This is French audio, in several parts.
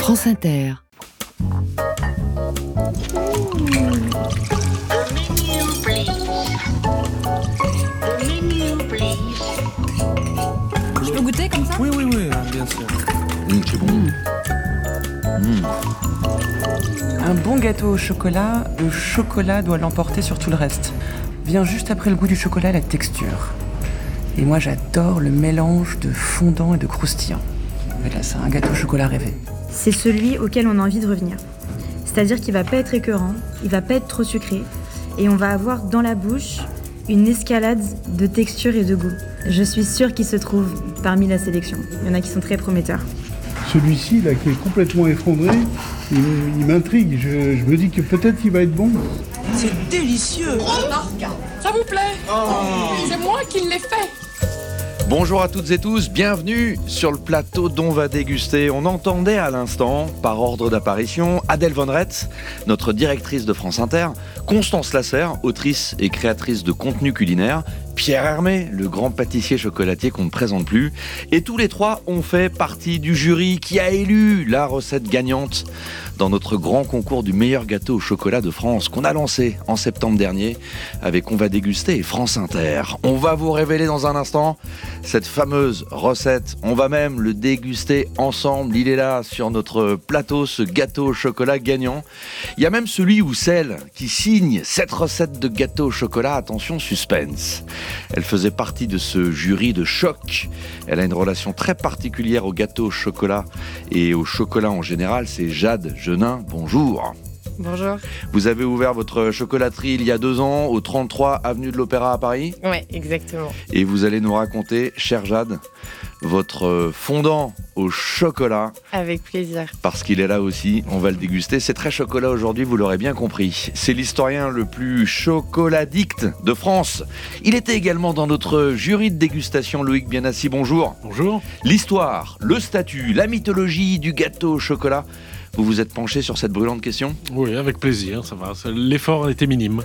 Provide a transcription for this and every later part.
France Inter. Je peux goûter comme ça ? Oui, bien sûr. C'est bon. Un bon gâteau au chocolat, le chocolat doit l'emporter sur tout le reste. Vient juste après le goût du chocolat, la texture. Et moi, j'adore le mélange de fondant et de croustillant. Mais là, c'est un gâteau au chocolat rêvé. C'est celui auquel on a envie de revenir. C'est-à-dire qu'il va pas être écœurant, il va pas être trop sucré, et on va avoir dans la bouche une escalade de texture et de goût. Je suis sûre qu'il se trouve parmi la sélection. Il y en a qui sont très prometteurs. Celui-ci, là, qui est complètement effondré, il m'intrigue. Je me dis que peut-être qu'il va être bon. C'est délicieux. Ça vous plaît ? C'est moi qui l'ai fait. Bonjour à toutes et tous, bienvenue sur le plateau d'On va déguster. On entendait à l'instant, par ordre d'apparition, Adèle Von Retz, notre directrice de France Inter, Constance Lasserre, autrice et créatrice de contenu culinaire, Pierre Hermé, le grand pâtissier chocolatier qu'on ne présente plus, et tous les trois ont fait partie du jury qui a élu la recette gagnante dans notre grand concours du meilleur gâteau au chocolat de France qu'on a lancé en septembre dernier avec On va déguster et France Inter. On va vous révéler dans un instant cette fameuse recette. On va même le déguster ensemble. Il est là sur notre plateau, ce gâteau au chocolat gagnant. Il y a même celui ou celle qui signe cette recette de gâteau au chocolat. Attention, suspense. Elle faisait partie de ce jury de choc. Elle a une relation très particulière au gâteau au chocolat et au chocolat en général. C'est Jade Genin. Bonjour. Bonjour. Vous avez ouvert votre chocolaterie il y a 2 ans au 33 avenue de l'Opéra à Paris. Ouais, exactement. Et vous allez nous raconter, chère Jade, votre fondant au chocolat. Avec plaisir. Parce qu'il est là aussi, on va le déguster. C'est très chocolat aujourd'hui, vous l'aurez bien compris. C'est l'historien le plus chocoladicte de France. Il était également dans notre jury de dégustation, Loïc Bianassi. Bonjour. Bonjour. L'histoire, le statut, la mythologie du gâteau au chocolat. Vous vous êtes penché sur cette brûlante question ? Oui, avec plaisir, ça va. L'effort était minime.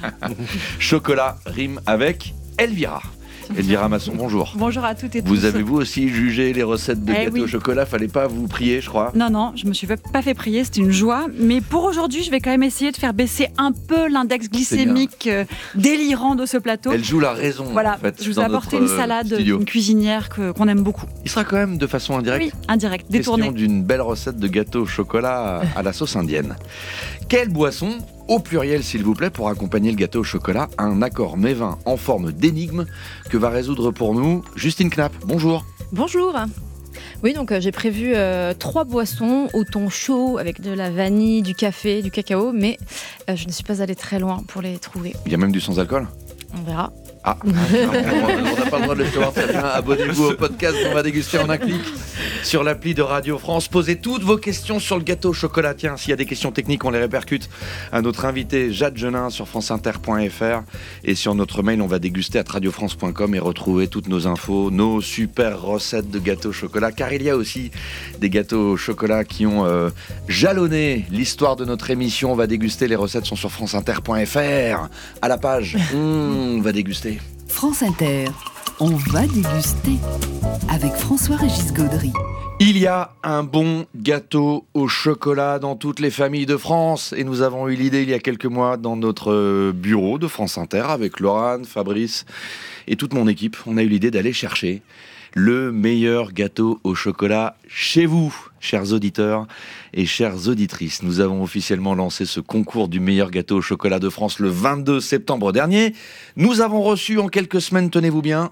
Chocolat rime avec Elvira. Elvira Masson, bonjour. Bonjour à toutes et tous. Vous avez vous aussi jugé les recettes de gâteau oui. au chocolat ? Fallait pas vous prier, je crois. Non, je me suis pas fait prier, c'était une joie. Mais pour aujourd'hui, je vais quand même essayer de faire baisser un peu l'index glycémique délirant de ce plateau. Elle joue la raison. Voilà, en fait, je vous dans ai apporté notre une salade studio. d'une cuisinière qu'on aime beaucoup. Il sera quand même de façon indirecte. Oui, indirect, détourné. Question d'une belle recette de gâteau au chocolat à la sauce indienne. Quelle boisson, au pluriel s'il vous plaît, pour accompagner le gâteau au chocolat, un accord mets-vin en forme d'énigme que va résoudre pour nous Justine Knapp. Bonjour. Bonjour. Oui, donc j'ai prévu 3 boissons au thon chaud avec de la vanille, du café, du cacao, mais je ne suis pas allée très loin pour les trouver. Il y a même du sans-alcool ? On verra. Ah, on n'a pas le droit de le savoir très bien. Abonnez-vous au podcast qu'on va déguster en un clic sur l'appli de Radio France. Posez toutes vos questions sur le gâteau au chocolat. Tiens, s'il y a des questions techniques, on les répercute à notre invité Jade Genin sur franceinter.fr et sur notre mail, on va déguster à radiofrance.com et retrouver toutes nos infos, nos super recettes de gâteau au chocolat. Car il y a aussi des gâteaux au chocolat qui ont jalonné l'histoire de notre émission. On va déguster, les recettes sont sur franceinter.fr à la page. On va déguster. France Inter. On va déguster avec François-Régis Gaudry. Il y a un bon gâteau au chocolat dans toutes les familles de France et nous avons eu l'idée il y a quelques mois dans notre bureau de France Inter avec Laurane, Fabrice et toute mon équipe. On a eu l'idée d'aller chercher le meilleur gâteau au chocolat chez vous, chers auditeurs et chères auditrices. Nous avons officiellement lancé ce concours du meilleur gâteau au chocolat de France le 22 septembre dernier. Nous avons reçu en quelques semaines, tenez-vous bien,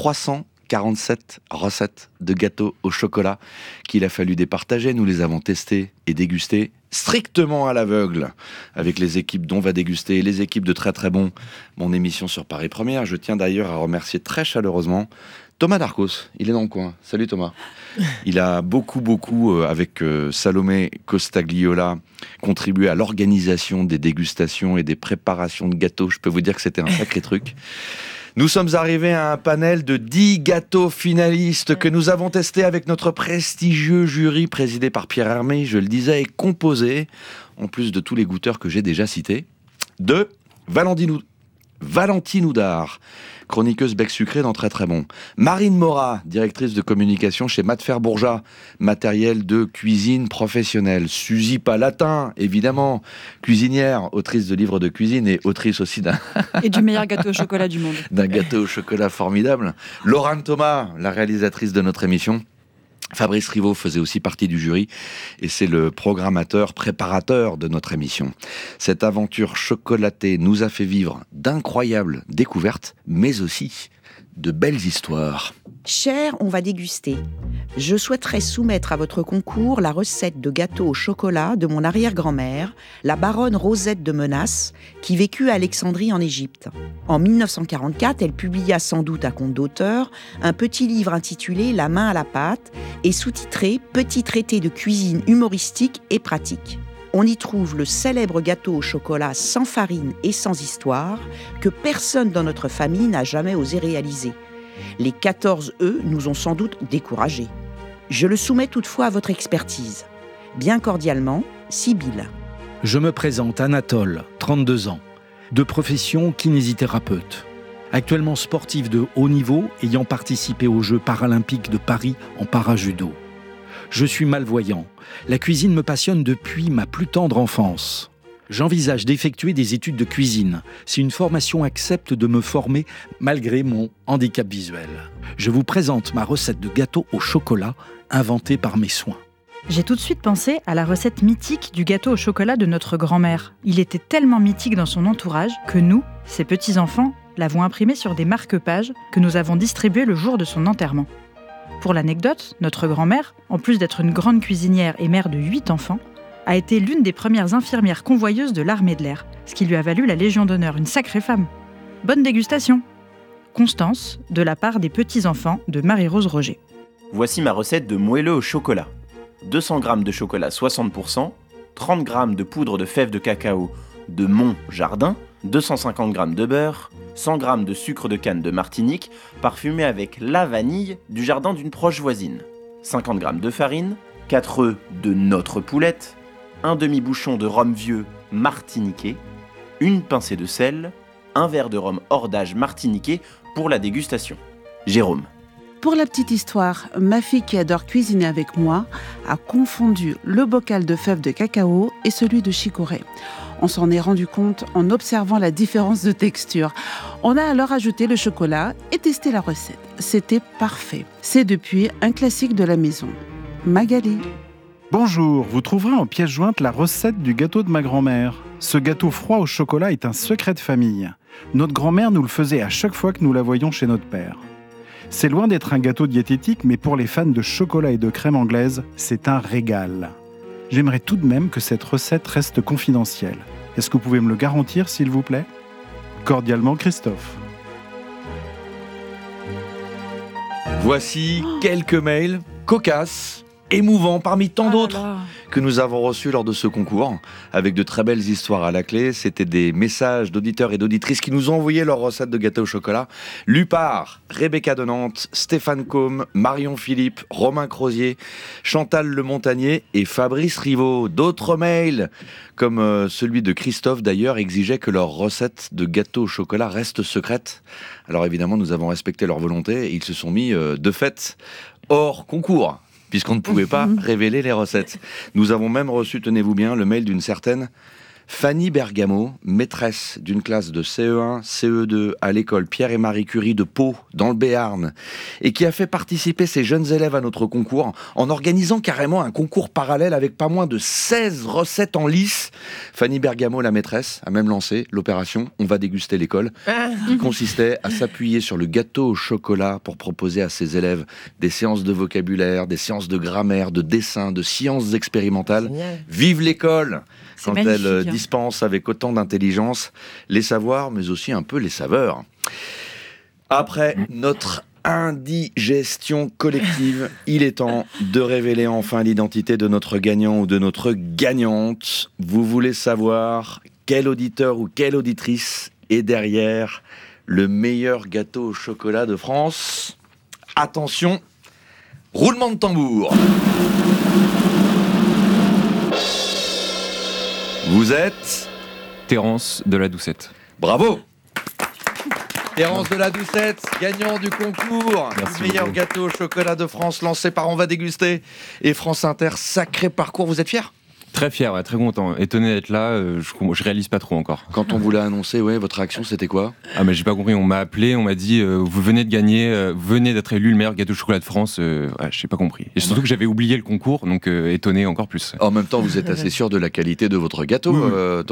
347 recettes de gâteaux au chocolat qu'il a fallu départager. Nous les avons testées et dégustées strictement à l'aveugle avec les équipes d'On va déguster et les équipes de Très Très Bon, mon émission sur Paris Première. Je tiens d'ailleurs à remercier très chaleureusement Thomas Darcos, il est dans le coin. Salut Thomas. Il a beaucoup, avec Salomé Costagliola, contribué à l'organisation des dégustations et des préparations de gâteaux. Je peux vous dire que c'était un sacré truc. Nous sommes arrivés à un panel de 10 gâteaux finalistes que nous avons testés avec notre prestigieux jury présidé par Pierre Hermé, je le disais, et composé, en plus de tous les goûteurs que j'ai déjà cités, de Valentine Oudard, chroniqueuse bec sucré dans Très Très Bon. Marine Morat, directrice de communication chez Matfer Bourgeat, matériel de cuisine professionnelle. Suzy Palatin, évidemment, cuisinière, autrice de livres de cuisine et autrice aussi Et du meilleur gâteau au chocolat du monde. d'un gâteau au chocolat formidable. Laurent Thomas, la réalisatrice de notre émission. Fabrice Rivaud faisait aussi partie du jury et c'est le programmateur, préparateur de notre émission. Cette aventure chocolatée nous a fait vivre d'incroyables découvertes, mais aussi de belles histoires. Cher, on va déguster. Je souhaiterais soumettre à votre concours la recette de gâteau au chocolat de mon arrière-grand-mère, la baronne Rosette de Menace, qui vécut à Alexandrie en Égypte. En 1944, elle publia sans doute à compte d'auteur un petit livre intitulé « La main à la pâte » et sous-titré « Petit traité de cuisine humoristique et pratique ». On y trouve le célèbre gâteau au chocolat sans farine et sans histoire que personne dans notre famille n'a jamais osé réaliser. Les 14 œufs nous ont sans doute découragés. Je le soumets toutefois à votre expertise. Bien cordialement, Sibylle. Je me présente Anatole, 32 ans, de profession kinésithérapeute. Actuellement sportif de haut niveau, ayant participé aux Jeux paralympiques de Paris en parajudo. Je suis malvoyant. La cuisine me passionne depuis ma plus tendre enfance. J'envisage d'effectuer des études de cuisine, si une formation accepte de me former malgré mon handicap visuel. Je vous présente ma recette de gâteau au chocolat inventée par mes soins. J'ai tout de suite pensé à la recette mythique du gâteau au chocolat de notre grand-mère. Il était tellement mythique dans son entourage que nous, ses petits-enfants, l'avons imprimé sur des marque-pages que nous avons distribués le jour de son enterrement. Pour l'anecdote, notre grand-mère, en plus d'être une grande cuisinière et mère de 8 enfants, a été l'une des premières infirmières convoyeuses de l'armée de l'air, ce qui lui a valu la Légion d'honneur, une sacrée femme. Bonne dégustation. Constance, de la part des petits-enfants de Marie-Rose Roger. Voici ma recette de moelleux au chocolat. 200 g de chocolat 60%, 30 g de poudre de fèves de cacao de mon jardin, 250 g de beurre, 100 g de sucre de canne de Martinique, parfumé avec la vanille du jardin d'une proche voisine, 50 g de farine, 4 œufs de notre poulette, un demi-bouchon de rhum vieux martiniquais, une pincée de sel, un verre de rhum hors d'âge martiniquais pour la dégustation. Jérôme. Pour la petite histoire, ma fille qui adore cuisiner avec moi a confondu le bocal de fèves de cacao et celui de chicorée. On s'en est rendu compte en observant la différence de texture. On a alors ajouté le chocolat et testé la recette. C'était parfait. C'est depuis un classique de la maison. Magali. Bonjour, vous trouverez en pièce jointe la recette du gâteau de ma grand-mère. Ce gâteau froid au chocolat est un secret de famille. Notre grand-mère nous le faisait à chaque fois que nous la voyions chez notre père. C'est loin d'être un gâteau diététique, mais pour les fans de chocolat et de crème anglaise, c'est un régal. J'aimerais tout de même que cette recette reste confidentielle. Est-ce que vous pouvez me le garantir, s'il vous plaît ? Cordialement, Christophe. Voici quelques mails cocasses, émouvants parmi tant d'autres que nous avons reçus lors de ce concours, avec de très belles histoires à la clé. C'était des messages d'auditeurs et d'auditrices qui nous ont envoyé leurs recettes de gâteau au chocolat, lus par Rebecca de Nantes, Stéphane Combe, Marion Philippe, Romain Crozier, Chantal Le Montagnier et Fabrice Rivaud. D'autres mails, comme celui de Christophe d'ailleurs, exigeaient que leurs recettes de gâteau au chocolat restent secrètes. Alors évidemment, nous avons respecté leur volonté et ils se sont mis de fait hors concours, puisqu'on ne pouvait pas révéler les recettes. Nous avons même reçu, tenez-vous bien, le mail d'une certaine Fanny Bergamo, maîtresse d'une classe de CE1, CE2 à l'école Pierre et Marie Curie de Pau, dans le Béarn, et qui a fait participer ses jeunes élèves à notre concours en organisant carrément un concours parallèle avec pas moins de 16 recettes en lice. Fanny Bergamo, la maîtresse, a même lancé l'opération « On va déguster l'école », qui consistait à s'appuyer sur le gâteau au chocolat pour proposer à ses élèves des séances de vocabulaire, des séances de grammaire, de dessin, de sciences expérimentales. Vive l'école! Quand elle dispense avec autant d'intelligence les savoirs, mais aussi un peu les saveurs. Après notre indigestion collective, il est temps de révéler enfin l'identité de notre gagnant ou de notre gagnante. Vous voulez savoir quel auditeur ou quelle auditrice est derrière le meilleur gâteau au chocolat de France? Attention, roulement de tambour. Vous êtes Terence de la Doucette. Bravo. Terence de la Doucette, gagnant du concours du meilleur gâteau au chocolat de France, lancé par On va déguster et France Inter. Sacré parcours, vous êtes fiers ? Très fier, ouais, très content. Étonné d'être là, je réalise pas trop encore. Quand on vous l'a annoncé, ouais, votre réaction c'était quoi ? Ah mais j'ai pas compris, on m'a appelé, on m'a dit vous venez de gagner, vous venez d'être élu le meilleur gâteau au chocolat de France, j'ai pas compris. Et surtout que j'avais oublié le concours, donc étonné encore plus. En même temps, vous êtes assez sûr de la qualité de votre gâteau, Terence ?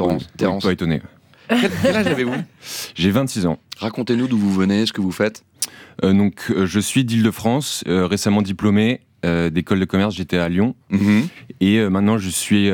Pas étonné. Quel âge avez-vous ? J'ai 26 ans. Racontez-nous d'où vous venez, ce que vous faites. Je suis d'Île-de-France, récemment diplômé d'école de commerce, j'étais à Lyon. Et maintenant je suis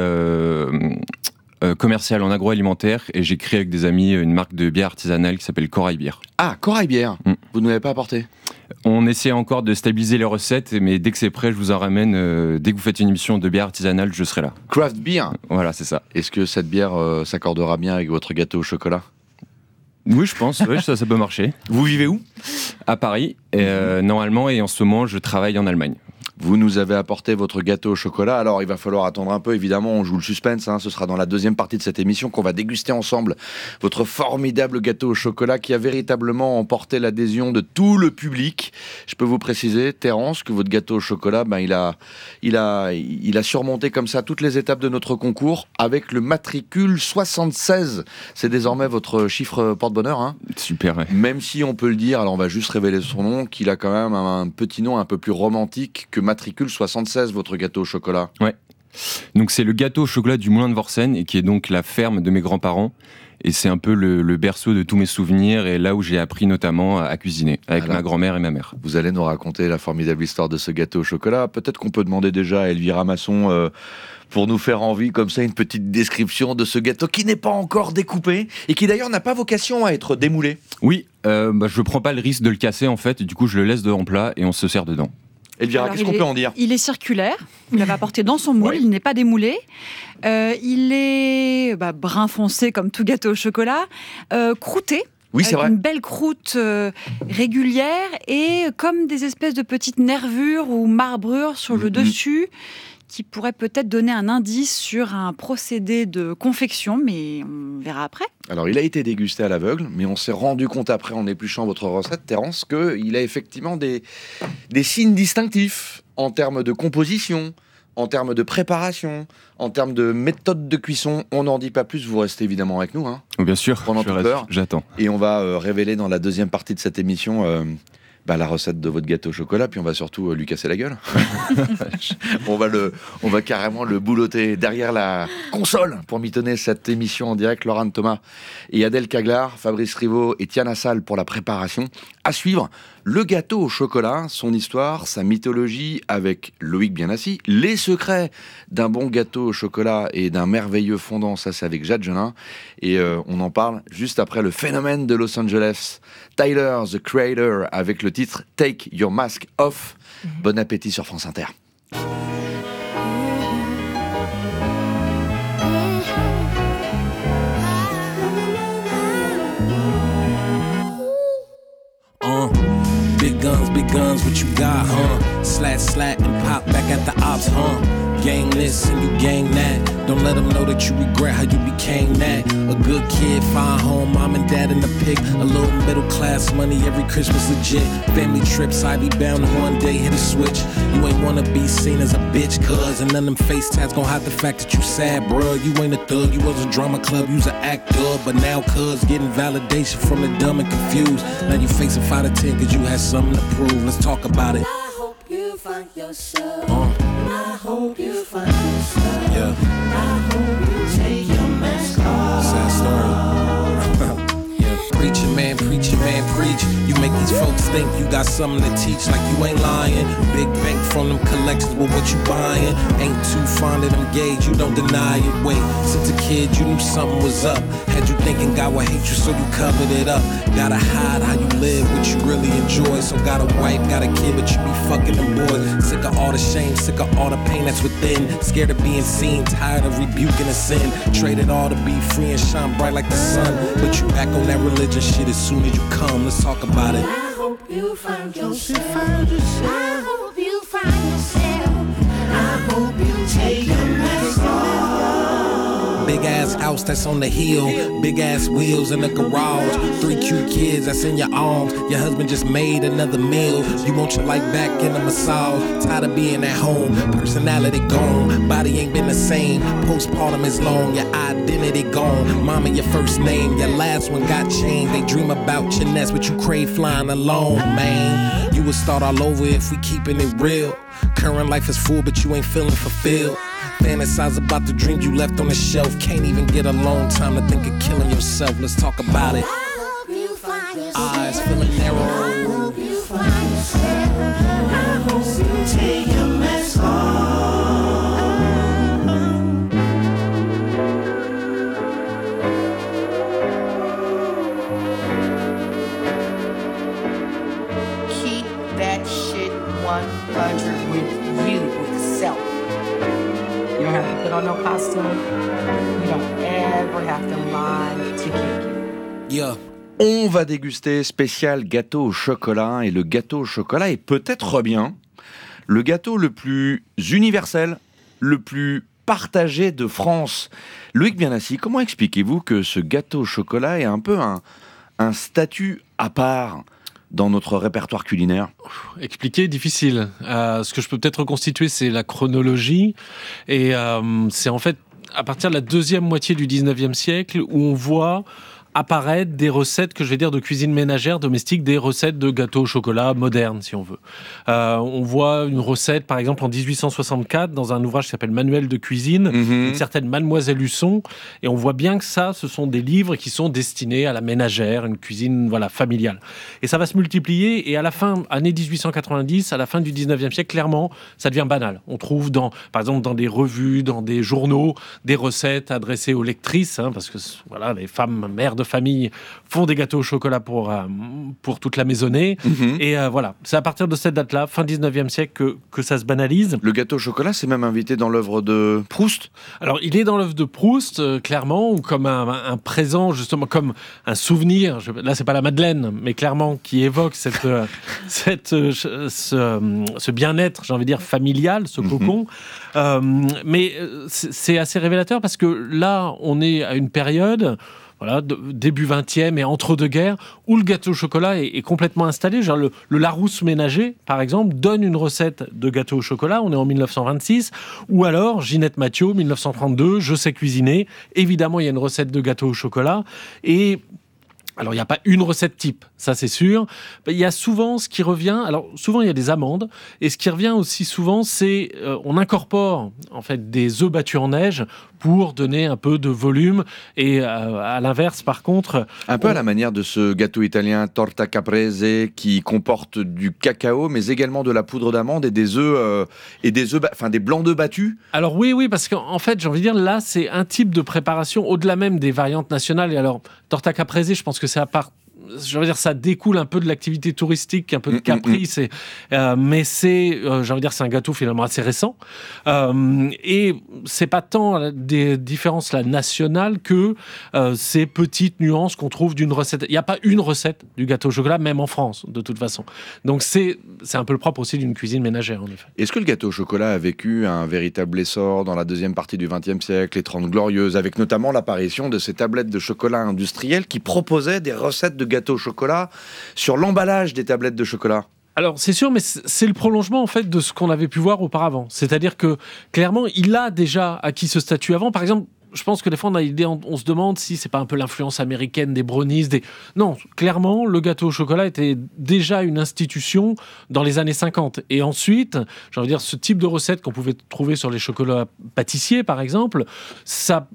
commercial en agroalimentaire et j'ai créé avec des amis une marque de bière artisanale qui s'appelle Corail Bière. Ah, Corail Bière, vous ne l'avez pas apporté ? On essaie encore de stabiliser les recettes, mais dès que c'est prêt, je vous en ramène. Dès que vous faites une émission de bière artisanale, je serai là. Craft Beer. Voilà, c'est ça. Est-ce que cette bière s'accordera bien avec votre gâteau au chocolat ? Oui, je pense, ouais, ça peut marcher. Vous vivez où ? À Paris, normalement, et en ce moment, je travaille en Allemagne. Vous nous avez apporté votre gâteau au chocolat, alors il va falloir attendre un peu, évidemment, on joue le suspense, ce sera dans la deuxième partie de cette émission qu'on va déguster ensemble votre formidable gâteau au chocolat qui a véritablement emporté l'adhésion de tout le public. Je peux vous préciser, Terence, que votre gâteau au chocolat, il a surmonté comme ça toutes les étapes de notre concours avec le matricule 76. C'est désormais votre chiffre porte-bonheur. Hein. Super, ouais. Même si on peut le dire, alors on va juste révéler son nom, qu'il a quand même un petit nom un peu plus romantique que matricule 76, votre gâteau au chocolat. Ouais. Donc c'est le gâteau au chocolat du Moulin de Vorsen et qui est donc la ferme de mes grands-parents. Et c'est un peu le berceau de tous mes souvenirs et là où j'ai appris notamment à cuisiner avec ma grand-mère et ma mère. Vous allez nous raconter la formidable histoire de ce gâteau au chocolat. Peut-être qu'on peut demander déjà à Elvira Masson pour nous faire envie comme ça une petite description de ce gâteau qui n'est pas encore découpé et qui d'ailleurs n'a pas vocation à être démoulé. Oui, je prends pas le risque de le casser en fait. Du coup je le laisse en plat et on se sert dedans. Elvira, qu'est-ce qu'on peut en dire ? Il est circulaire, vous l'avez apporté dans son moule, il n'est pas démoulé. Il est brun foncé comme tout gâteau au chocolat, croûté. Oui, c'est vrai. Une belle croûte régulière et comme des espèces de petites nervures ou marbrures sur le dessus qui pourraient peut-être donner un indice sur un procédé de confection, mais on verra après. Alors, il a été dégusté à l'aveugle, mais on s'est rendu compte après, en épluchant votre recette, Terence, qu'il a effectivement des signes distinctifs en termes de composition, en termes de préparation, en termes de méthode de cuisson. On n'en dit pas plus, vous restez évidemment avec nous. Hein, bien sûr, pendant toute l'heure. J'attends. Et on va révéler dans la deuxième partie de cette émission la recette de votre gâteau au chocolat, puis on va surtout lui casser la gueule. on va carrément le boulotter derrière la console pour mitonner cette émission en direct. Laurent Thomas et Adèle Caglar, Fabrice Rivaud et Tiana Sall pour la préparation. À suivre, le gâteau au chocolat, son histoire, sa mythologie avec Loïc Bienassi, les secrets d'un bon gâteau au chocolat et d'un merveilleux fondant, ça c'est avec Jade Gelin. Et on en parle juste après le phénomène de Los Angeles, Tyler, the Creator, avec le titre Take Your Mask Off. Bon appétit sur France Inter. Big guns, what you got, huh? Slat, and pop back at the ops, huh? Gang this and you gang that. Don't let them know that you regret how you became that. A good kid, fine home, mom and dad in the pig. A little middle class money every Christmas legit. Family trips, Ivy bound to one day hit a switch. You ain't wanna be seen as a bitch, cuz. And none of them face tats gon' hide the fact that you sad, bruh. You ain't a thug, you was a drama club, you was an actor. But now cuz getting validation from the dumb and confused. Now you face a 5 to 10 cause you had something to prove. Let's talk about it. I hope you find yourself. I hope you find yourself. Yeah. I hope you take your mask off. Sad story. Yeah. Preaching man, preach. You make these folks think you got something to teach like you ain't lying. Big bank from them collections with what you buying. Ain't too fond of them gauge, you don't deny it. Wait, since a kid you knew something was up. Had you thinking God would hate you so you covered it up. Gotta hide how you live, what you really enjoy. So got a wife, got a kid, but you be fucking them boys. Sick of all the shame, sick of all the pain that's within. Scared of being seen, tired of rebuking a sin. Traded all to be free and shine bright like the sun. But you back on that religion shit as soon as you come. Let's talk about it. I hope you find yourself. I hope you find yourself. I hope you take your mask off. Big ass house that's on the hill. Big ass wheels in the garage. 3 cute kids that's in your arms. Your husband just made another meal. You want your life back in a massage. Tired of being at home. Personality gone. Body ain't been the same. Postpartum is long. Your identity gone. Mama, your first name. Your last one got changed. They dream about your nest, but you crave flying alone, man. You would start all over if we keeping it real. Current life is full, but you ain't feeling fulfilled. Fantasize about the dreams you left on the shelf. Can't even get alone time to think of killing yourself. Let's talk about it. Eyes feeling narrow. Take your mask off. Keep that shit 100 with you, with self. You don't have to put on no costume. You don't ever have to lie to kick you. Yeah. On va déguster spécial gâteau au chocolat, et le gâteau au chocolat est peut-être bien le gâteau le plus universel, le plus partagé de France. Loïc Bianassi, comment expliquez-vous que ce gâteau au chocolat est un peu un statut à part dans notre répertoire culinaire? Expliquer, difficile. Ce que je peux peut-être reconstituer, c'est la chronologie, et c'est en fait à partir de la deuxième moitié du 19e siècle où on voit apparaître des recettes que je vais dire de cuisine ménagère domestique, des recettes de gâteaux au chocolat modernes, si on veut. On voit une recette, par exemple, en 1864, dans un ouvrage qui s'appelle Manuel de cuisine, une certaine Mademoiselle Husson, et on voit bien que ça, ce sont des livres qui sont destinés à la ménagère, une cuisine familiale. Et ça va se multiplier, et à la fin, année 1890, à la fin du 19e siècle, clairement, ça devient banal. On trouve, par exemple, dans des revues, dans des journaux, des recettes adressées aux lectrices, parce que les femmes mères de famille font des gâteaux au chocolat pour toute la maisonnée. Et c'est à partir de cette date-là, fin 19e siècle, que ça se banalise. Le gâteau au chocolat, c'est même invité dans l'œuvre de Proust? Alors, il est dans l'œuvre de Proust, clairement, ou comme un présent, justement, comme un souvenir. Là, c'est pas la Madeleine, mais clairement, qui évoque ce bien-être, j'ai envie de dire, familial, ce cocon. Mais c'est assez révélateur parce que là, on est à une période... début 20e et entre-deux-guerres, où le gâteau au chocolat est complètement installé. Genre le Larousse ménager, par exemple, donne une recette de gâteau au chocolat, on est en 1926, ou alors Ginette Mathieu, 1932, Je sais cuisiner. Évidemment, il y a une recette de gâteau au chocolat, et... Alors, il n'y a pas une recette type, ça c'est sûr. Il y a souvent ce qui revient... Alors, souvent, il y a des amandes. Et ce qui revient aussi souvent, c'est... on incorpore, en fait, des œufs battus en neige pour donner un peu de volume. Et à l'inverse, par contre... Un peu à la manière de ce gâteau italien torta caprese qui comporte du cacao, mais également de la poudre d'amande et des œufs... des blancs d'œufs battus. Alors oui, parce qu'en fait, j'ai envie de dire, là, c'est un type de préparation, au-delà même des variantes nationales. Et alors, torta caprese, je pense que c'est à part... Je veux dire, ça découle un peu de l'activité touristique, un peu de caprice, mais c'est un gâteau finalement assez récent. Et c'est pas tant des différences nationales que ces petites nuances qu'on trouve d'une recette. Il n'y a pas une recette du gâteau au chocolat, même en France, de toute façon. Donc c'est un peu le propre aussi d'une cuisine ménagère, en effet. Est-ce que le gâteau au chocolat a vécu un véritable essor dans la deuxième partie du XXe siècle, les 30 Glorieuses, avec notamment l'apparition de ces tablettes de chocolat industrielles qui proposaient des recettes de gâteau au chocolat sur l'emballage des tablettes de chocolat? Alors, c'est sûr, mais c'est le prolongement, en fait, de ce qu'on avait pu voir auparavant. C'est-à-dire que, clairement, il a déjà acquis ce statut avant. Par exemple, je pense que des fois, on se demande si c'est pas un peu l'influence américaine des brownies. Non, clairement, le gâteau au chocolat était déjà une institution dans les années 50. Et ensuite, j'ai envie de dire, ce type de recette qu'on pouvait trouver sur les chocolats pâtissiers, par exemple, ça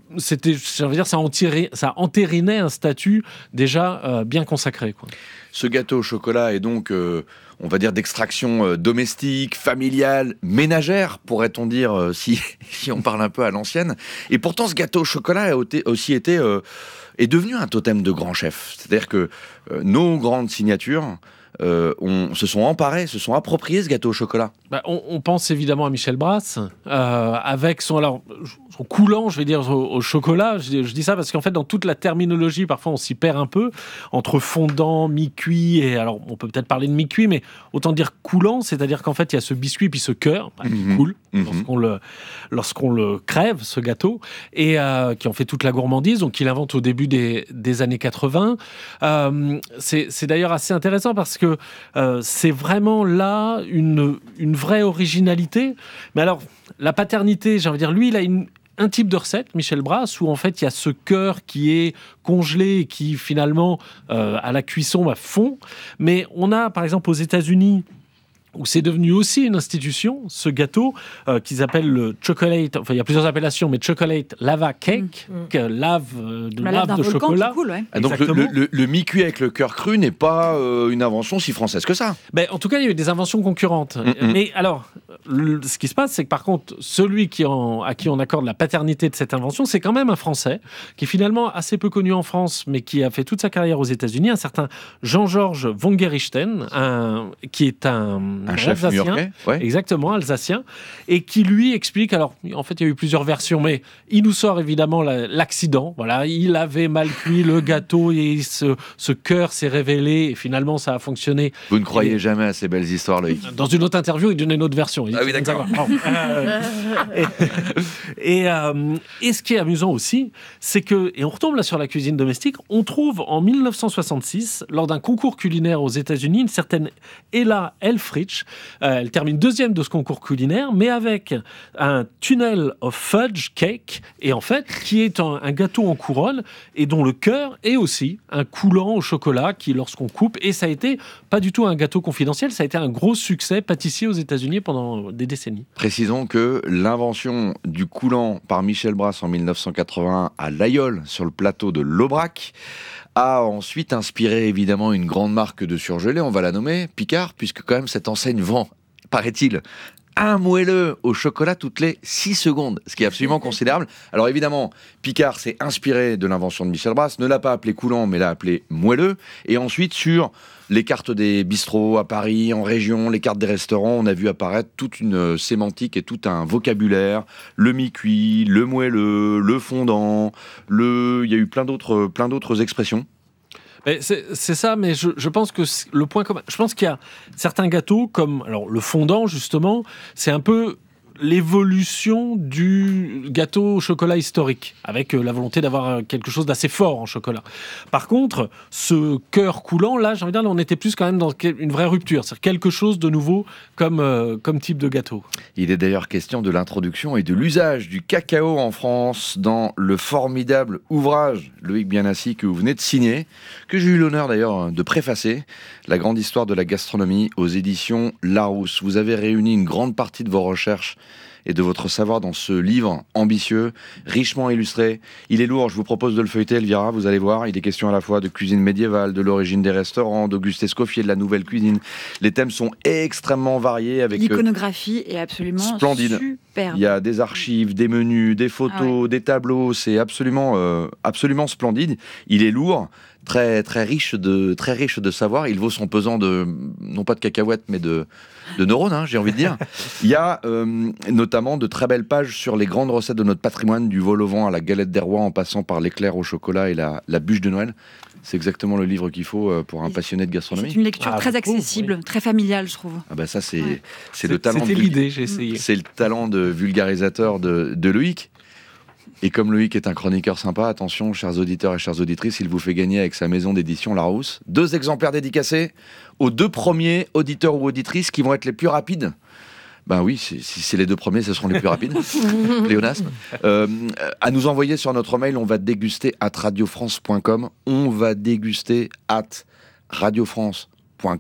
entérinait un statut déjà bien consacré, quoi. Ce gâteau au chocolat est donc, on va dire, d'extraction domestique, familiale, ménagère, pourrait-on dire, si on parle un peu à l'ancienne. Et pourtant, ce gâteau au chocolat est devenu un totem de grand chef. C'est-à-dire que nos grandes signatures se sont emparés, se sont appropriés ce gâteau au chocolat. On pense évidemment à Michel Brasse, avec son coulant, je vais dire, au chocolat. Je dis ça parce qu'en fait, dans toute la terminologie, parfois on s'y perd un peu, entre fondant, mi-cuit, et alors on peut peut-être parler de mi-cuit, mais autant dire coulant, c'est-à-dire qu'en fait, il y a ce biscuit puis ce cœur qui coule lorsqu'on le crève, ce gâteau, et qui en fait toute la gourmandise, donc il invente au début des années 80. C'est d'ailleurs assez intéressant parce que c'est vraiment là une vraie originalité. Mais alors, la paternité, j'ai envie de dire, lui, il a un type de recette, Michel Brasse, où en fait il y a ce cœur qui est congelé et qui finalement à la cuisson fond. Mais on a par exemple aux États-Unis, où c'est devenu aussi une institution, ce gâteau qu'ils appellent le chocolate, enfin il y a plusieurs appellations, mais chocolate lava cake, lave de chocolat. Cool, ouais. Donc le mi-cuit avec le cœur cru n'est pas une invention si française que ça. En tout cas, il y a eu des inventions concurrentes. Mais alors, ce qui se passe, c'est que par contre, celui à qui on accorde la paternité de cette invention, c'est quand même un Français, qui est finalement assez peu connu en France, mais qui a fait toute sa carrière aux États-Unis, un certain Jean-Georges von Gerichten, qui est un chef new-yorkais, exactement, alsacien, et qui lui explique, alors en fait il y a eu plusieurs versions, mais il nous sort évidemment l'accident, voilà, il avait mal cuit le gâteau et ce cœur s'est révélé et finalement ça a fonctionné. Vous ne croyez jamais à ces belles histoires, Loïc? Dans une autre interview, il donnait une autre version. Ah oui, d'accord. Et ce qui est amusant aussi, c'est que, et on retombe là sur la cuisine domestique, on trouve en 1966, lors d'un concours culinaire aux États-Unis, une certaine Ella Elfrich. Elle termine deuxième de ce concours culinaire, mais avec un tunnel of fudge cake, et en fait, qui est un gâteau en couronne, et dont le cœur est aussi un coulant au chocolat, qui lorsqu'on coupe, et ça a été pas du tout un gâteau confidentiel, ça a été un gros succès pâtissier aux États-Unis pendant des décennies. Précisons que l'invention du coulant par Michel Brasse en 1981 à l'Aïol, sur le plateau de l'Aubrac, a ensuite inspiré évidemment une grande marque de surgelés, on va la nommer Picard, puisque quand même cette enseigne vend, paraît-il, un moelleux au chocolat toutes les 6 secondes, ce qui est absolument considérable. Alors évidemment, Picard s'est inspiré de l'invention de Michel Brasse, ne l'a pas appelé coulant, mais l'a appelé moelleux, et ensuite sur les cartes des bistrots à Paris, en région, les cartes des restaurants, on a vu apparaître toute une sémantique et tout un vocabulaire, le mi-cuit, le moelleux, le fondant, il y a eu plein d'autres expressions. C'est ça, mais je pense que le point commun, je pense qu'il y a certains gâteaux comme alors le fondant justement, c'est un peu l'évolution du gâteau au chocolat historique, avec la volonté d'avoir quelque chose d'assez fort en chocolat. Par contre, ce cœur coulant, là, j'ai envie de dire, on était plus quand même dans une vraie rupture, c'est-à-dire quelque chose de nouveau comme type de gâteau. Il est d'ailleurs question de l'introduction et de l'usage du cacao en France dans le formidable ouvrage, Loïc Bianassi, que vous venez de signer, que j'ai eu l'honneur d'ailleurs de préfacer, La grande histoire de la gastronomie aux éditions Larousse. Vous avez réuni une grande partie de vos recherches et de votre savoir dans ce livre ambitieux, richement illustré. Il est lourd, je vous propose de le feuilleter, Elvira, vous allez voir. Il est question à la fois de cuisine médiévale, de l'origine des restaurants, d'Auguste Escoffier, de la nouvelle cuisine. Les thèmes sont extrêmement variés. Avec l'iconographie est absolument splendide. Superbe. Il y a des archives, des menus, des photos, des tableaux. C'est absolument splendide. Il est lourd. Très, très riche de savoir. Il vaut son pesant non pas de cacahuètes, mais de neurones, j'ai envie de dire. Il y a notamment de très belles pages sur les grandes recettes de notre patrimoine, du vol au vent à la galette des rois, en passant par l'éclair au chocolat et la bûche de Noël. C'est exactement le livre qu'il faut pour un passionné de gastronomie. C'est une lecture très accessible, très familiale, je trouve. Ah bah ça, c'est le talent. C'était l'idée, j'ai essayé. C'est le talent de vulgarisateur de Loïc. Et comme Loïc est un chroniqueur sympa, attention, chers auditeurs et chères auditrices, il vous fait gagner avec sa maison d'édition Larousse 2 exemplaires dédicacés aux 2 premiers auditeurs ou auditrices qui vont être les plus rapides. Ben oui, si c'est les 2 premiers, ce seront les plus rapides. Pléonasme. À nous envoyer sur notre mail, on va déguster @radiofrance.com. On va déguster @radiofrance.com.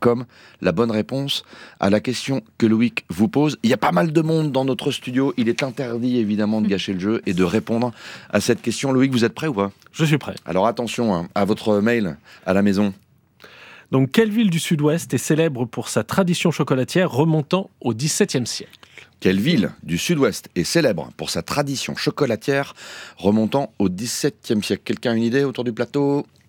La bonne réponse à la question que Loïc vous pose. Il y a pas mal de monde dans notre studio. Il est interdit évidemment de gâcher le jeu et de répondre à cette question. Loïc, vous êtes prêt ou pas? Je suis prêt. Alors attention à votre mail à la maison. Donc, quelle ville du Sud-Ouest est célèbre pour sa tradition chocolatière remontant au XVIIe siècle? Quelle ville du Sud-Ouest est célèbre pour sa tradition chocolatière remontant au XVIIe siècle? Quelqu'un a une idée autour du plateau?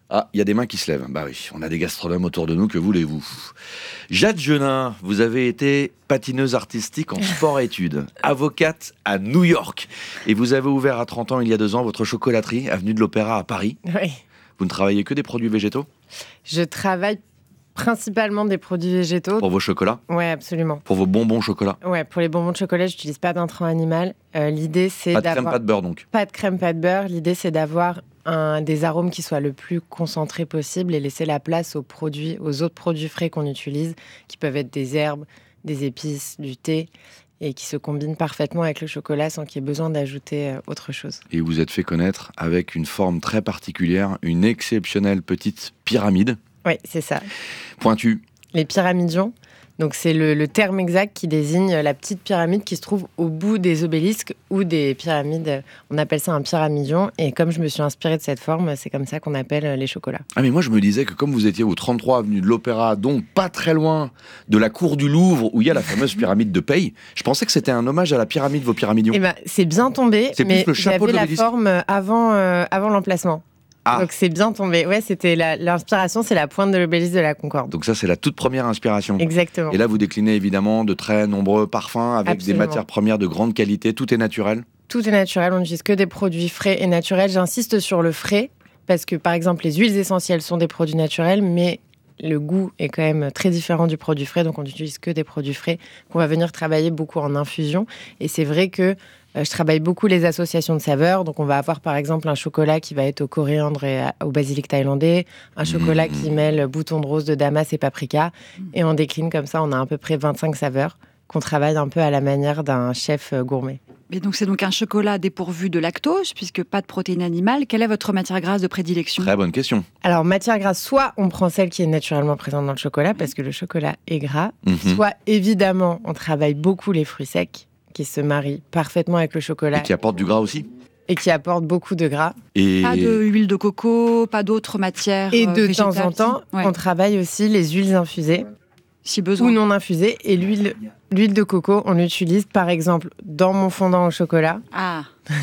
Ah, il y a des mains qui se lèvent. Bah oui, on a des gastronomes autour de nous, que voulez-vous? Jade Genin, vous avez été patineuse artistique en sport-études, avocate à New York. Et vous avez ouvert à 30 ans, il y a 2 ans, votre chocolaterie, avenue de l'Opéra à Paris. Oui. Vous ne travaillez que des produits végétaux? Je travaille principalement des produits végétaux. Pour vos chocolats? Ouais, absolument. Pour vos bonbons chocolat? Ouais, pour les bonbons de chocolat, j'utilise pas d'intrants animal. L'idée, c'est pas de d'avoir... crème, pas de beurre donc? Pas de crème, pas de beurre. L'idée, c'est d'avoir des arômes qui soient le plus concentrés possible et laisser la place aux autres produits frais qu'on utilise, qui peuvent être des herbes, des épices, du thé, et qui se combinent parfaitement avec le chocolat sans qu'il y ait besoin d'ajouter autre chose. Et vous êtes fait connaître avec une forme très particulière, une exceptionnelle petite pyramide. Oui, c'est ça. Pointue. Les pyramidions. Donc c'est le terme exact qui désigne la petite pyramide qui se trouve au bout des obélisques ou des pyramides. On appelle ça un pyramidion. Et comme je me suis inspirée de cette forme, c'est comme ça qu'on appelle les chocolats. Ah mais moi je me disais que comme vous étiez au 33 avenue de l'Opéra, donc pas très loin de la cour du Louvre où il y a la fameuse pyramide de Paye, je pensais que c'était un hommage à la pyramide de vos pyramidions. Eh ben, c'est bien tombé, mais j'avais la forme avant l'emplacement. Ah. Donc c'est bien tombé. Ouais, c'était l'inspiration, c'est la pointe de l'obélisque de la Concorde. Donc ça, c'est la toute première inspiration. Exactement. Et là, vous déclinez évidemment de très nombreux parfums avec Absolument. des matières premières de grande qualité. Tout est naturel? Tout est naturel. On n'utilise que des produits frais et naturels. J'insiste sur le frais parce que, par exemple, les huiles essentielles sont des produits naturels, mais le goût est quand même très différent du produit frais. Donc on n'utilise que des produits frais qu'on va venir travailler beaucoup en infusion. Et c'est vrai que je travaille beaucoup les associations de saveurs. Donc, on va avoir, par exemple, un chocolat qui va être au coriandre et au basilic thaïlandais, un chocolat qui mêle bouton de rose, de damas et paprika. Et on décline comme ça. On a à peu près 25 saveurs qu'on travaille un peu à la manière d'un chef gourmet. Mais donc, c'est donc un chocolat dépourvu de lactose, puisque pas de protéines animales. Quelle est votre matière grasse de prédilection? Très bonne question. Alors, matière grasse, soit on prend celle qui est naturellement présente dans le chocolat, parce que le chocolat est gras. Soit, évidemment, on travaille beaucoup les fruits secs, qui se marie parfaitement avec le chocolat. Et qui apporte du gras aussi? Et qui apporte beaucoup de gras. Et... Pas d'huile de coco, pas d'autres matières Et de temps végétales, en temps, ouais. on travaille aussi les huiles infusées. Si besoin. Ou non infusées. Et l'huile de coco, on l'utilise par exemple dans mon fondant au chocolat. Ah.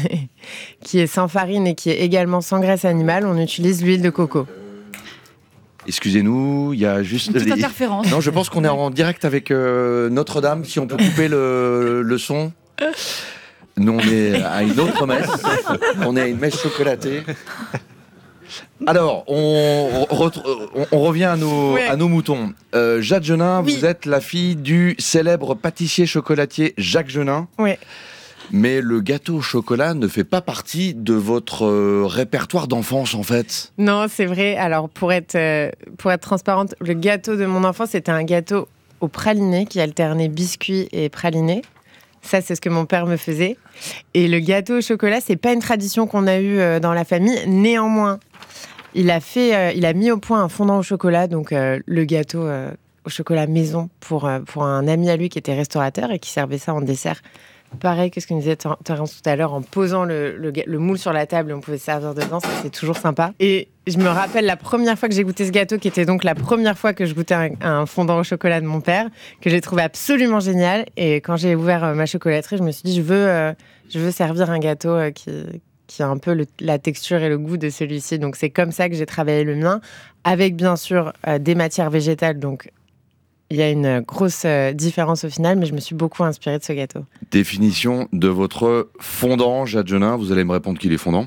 Qui est sans farine et qui est également sans graisse animale. On utilise l'huile de coco. Excusez-nous, il y a juste... Une petite interférence. Non, je pense qu'on est en direct avec Notre-Dame, si on peut couper le son. Nous, on est à une autre messe. On est à une messe chocolatée. Alors, on revient à nos moutons. Jade Genin, Oui. vous êtes la fille du célèbre pâtissier chocolatier Jacques Genin. Oui. Mais le gâteau au chocolat ne fait pas partie de votre répertoire d'enfance, en fait. Non, c'est vrai. Alors, pour être transparente, le gâteau de mon enfance, c'était un gâteau au praliné qui alternait biscuit et praliné. Ça, c'est ce que mon père me faisait. Et le gâteau au chocolat, c'est pas une tradition qu'on a eue dans la famille. Néanmoins, il a mis au point un fondant au chocolat, donc le gâteau au chocolat maison pour un ami à lui qui était restaurateur et qui servait ça en dessert. Pareil que ce que nous disait Terence tout à l'heure, en posant le moule sur la table et on pouvait se servir dedans, ça c'est toujours sympa. Et je me rappelle la première fois que j'ai goûté ce gâteau, qui était donc la première fois que je goûtais un fondant au chocolat de mon père, que j'ai trouvé absolument génial. Et quand j'ai ouvert ma chocolaterie, je me suis dit, je veux servir un gâteau qui a un peu la texture et le goût de celui-ci. Donc c'est comme ça que j'ai travaillé le mien, avec bien sûr des matières végétales, donc il y a une grosse différence au final, mais je me suis beaucoup inspirée de ce gâteau. Définition de votre fondant, Jade Genin. Vous allez me répondre qu'il est fondant.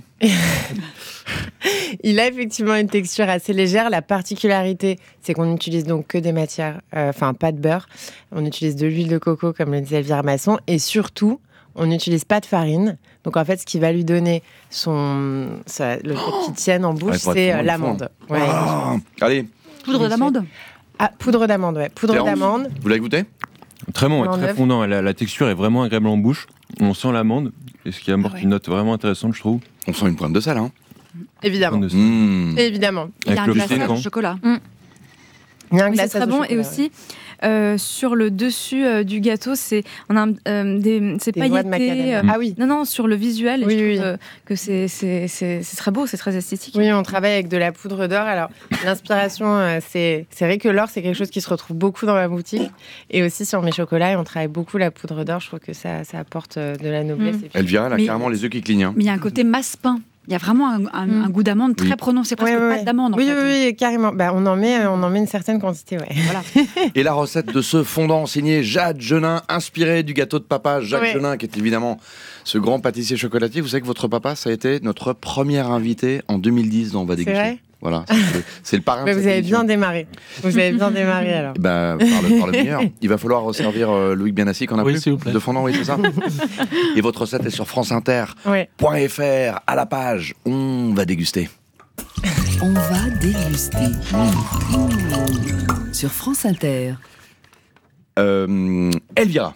Il a effectivement une texture assez légère. La particularité, c'est qu'on n'utilise donc que des matières, pas de beurre. On utilise de l'huile de coco, comme le disait Elvire Masson. Et surtout, on n'utilise pas de farine. Donc en fait, ce qui va lui donner le fait qu'il tienne en bouche, c'est l'amande. Ouais. Allez. Poudre d'amande? Ah, poudre d'amande, ouais. Poudre d'amande. Vous l'avez goûté? Très bon, En très œuf. fondant. La texture est vraiment agréable en bouche. On sent l'amande, et ce qui apporte une note vraiment intéressante, je trouve. On sent une pointe de sel, hein? Évidemment. Pointe de sel. Évidemment. Il y a un Avec le glaçage ricin, au chocolat. Il y a un Oui, c'est glaçage très au bon. chocolat, Et aussi, sur le dessus du gâteau, on a c'est Des noix de pailleté. macadamia. Ah oui. Non, sur le visuel, Oui, je oui. trouve que c'est très beau, c'est très esthétique. Oui, on travaille avec de la poudre d'or. Alors, l'inspiration, c'est vrai que l'or, c'est quelque chose qui se retrouve beaucoup dans ma boutique. Et aussi sur mes chocolats, et on travaille beaucoup la poudre d'or. Je trouve que ça apporte de la noblesse. Et puis- Elvira, elle a Mais- carrément les yeux qui clignent. hein. Mais il y a un côté masse-pain Il y a vraiment un goût d'amande très prononcé, presque pâte d'amande. En fait. Oui, carrément. On en met une certaine quantité, ouais. Voilà. Et la recette de ce fondant signé Jade Genin, inspiré du gâteau de papa Jacques Genin, qui est évidemment ce grand pâtissier chocolatier. Vous savez que votre papa, ça a été notre premier invité en 2010 dans On va déguster. C'est vrai ? Voilà, c'est le parrain. Vous avez bien démarré. Alors. Par le meilleur. Il va falloir servir Loïc Bianassi qu'on a plus de fondant, oui, c'est ça. Et votre recette est sur franceinter.fr à la page On va déguster. On va déguster. Sur France Inter. Elvira.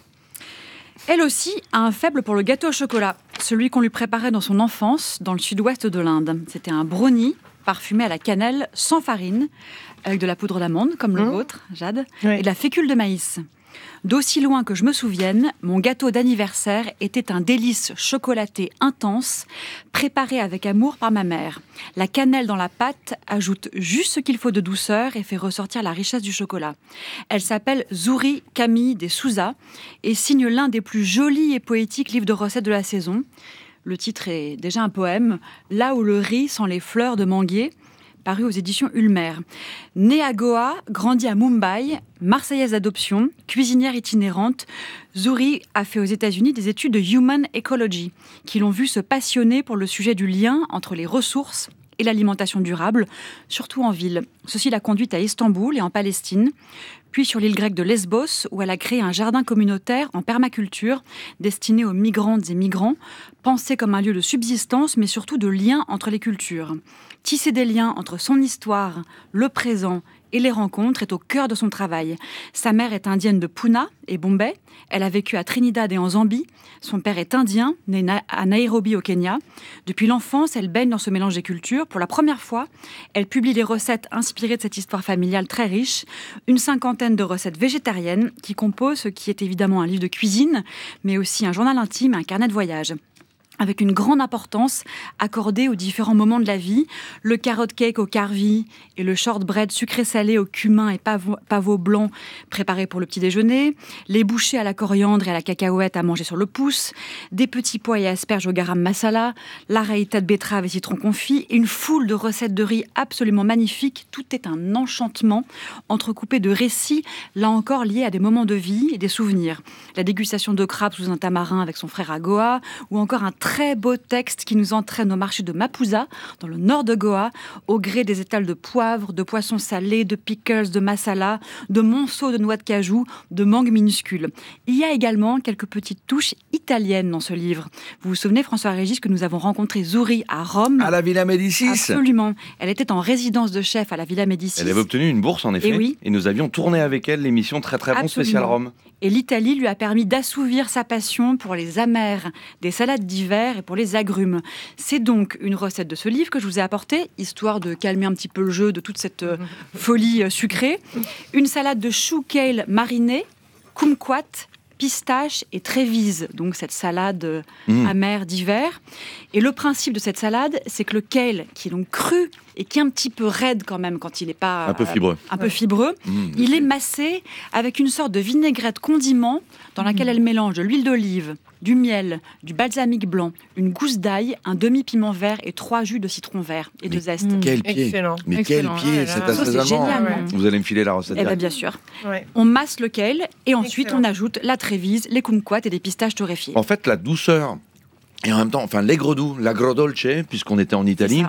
Elle aussi a un faible pour le gâteau au chocolat, celui qu'on lui préparait dans son enfance dans le sud-ouest de l'Inde. C'était un brownie parfumé à la cannelle sans farine, avec de la poudre d'amande, comme le vôtre, Jade, et de la fécule de maïs. D'aussi loin que je me souvienne, mon gâteau d'anniversaire était un délice chocolaté intense, préparé avec amour par ma mère. La cannelle dans la pâte ajoute juste ce qu'il faut de douceur et fait ressortir la richesse du chocolat. Elle s'appelle Zouri Camille des Souza et signe l'un des plus jolis et poétiques livres de recettes de la saison. Le titre est déjà un poème, « Là où le riz sent les fleurs de manguier », paru aux éditions Ulmer. Née à Goa, grandie à Mumbai, marseillaise d'adoption, cuisinière itinérante, Zouri a fait aux États-Unis des études de Human Ecology, qui l'ont vue se passionner pour le sujet du lien entre les ressources et l'alimentation durable, surtout en ville. Ceci l'a conduite à Istanbul et en Palestine, puis sur l'île grecque de Lesbos, où elle a créé un jardin communautaire en permaculture destiné aux migrantes et migrants, pensé comme un lieu de subsistance, mais surtout de lien entre les cultures. Tisser des liens entre son histoire, le présent et les rencontres est au cœur de son travail. Sa mère est indienne de Pune et Bombay. Elle a vécu à Trinidad et en Zambie. Son père est indien, né à Nairobi au Kenya. Depuis l'enfance, elle baigne dans ce mélange des cultures. Pour la première fois, elle publie des recettes inspirées de cette histoire familiale très riche. Une 50aine de recettes végétariennes qui composent ce qui est évidemment un livre de cuisine, mais aussi un journal intime et un carnet de voyage. Avec une grande importance accordée aux différents moments de la vie, le carrot cake au carvi et le shortbread sucré-salé au cumin et pavot blanc préparé pour le petit déjeuner, les bouchées à la coriandre et à la cacahuète à manger sur le pouce, des petits pois et asperges au garam masala, la raïta de betterave et citron confit, et une foule de recettes de riz absolument magnifiques. Tout est un enchantement entrecoupé de récits, là encore liés à des moments de vie et des souvenirs. La dégustation de crabes sous un tamarin avec son frère à Goa, ou encore un très beau texte qui nous entraîne au marché de Mapusa, dans le nord de Goa, au gré des étals de poivre, de poissons salés, de pickles, de masala, de monceaux de noix de cajou, de mangues minuscules. Il y a également quelques petites touches italiennes dans ce livre. Vous vous souvenez, François-Régis, que nous avons rencontré Zouri à Rome. À la Villa Médicis. Absolument. Elle était en résidence de chef à la Villa Médicis. Elle avait obtenu une bourse, en effet. Et nous avions tourné avec elle l'émission Très Très Bon Spécial Rome. Et l'Italie lui a permis d'assouvir sa passion pour les amers, des salades d'hiver et pour les agrumes. C'est donc une recette de ce livre que je vous ai apportée, histoire de calmer un petit peu le jeu de toute cette folie sucrée. Une salade de chou kale mariné, kumquat, pistache et trévise, donc cette salade amère d'hiver. Et le principe de cette salade, c'est que le kale, qui est donc cru et qui est un petit peu raide quand même quand il n'est pas... Un peu fibreux. Il est massé avec une sorte de vinaigrette condiment dans laquelle elle mélange de l'huile d'olive, du miel, du balsamique blanc, une gousse d'ail, un demi-piment vert et 3 jus de citron vert et de zeste. Quel pied. Excellent. Mais quel pied, cet assaisonnement. C'est génial. Vous allez me filer la recette. Eh bien, bien sûr. On masse le kale et ensuite on ajoute la trévise, les kumquats et des pistaches torréfiées. En fait, la douceur et en même temps, enfin l'aigre doux, l'agrodolce, puisqu'on était en Italie,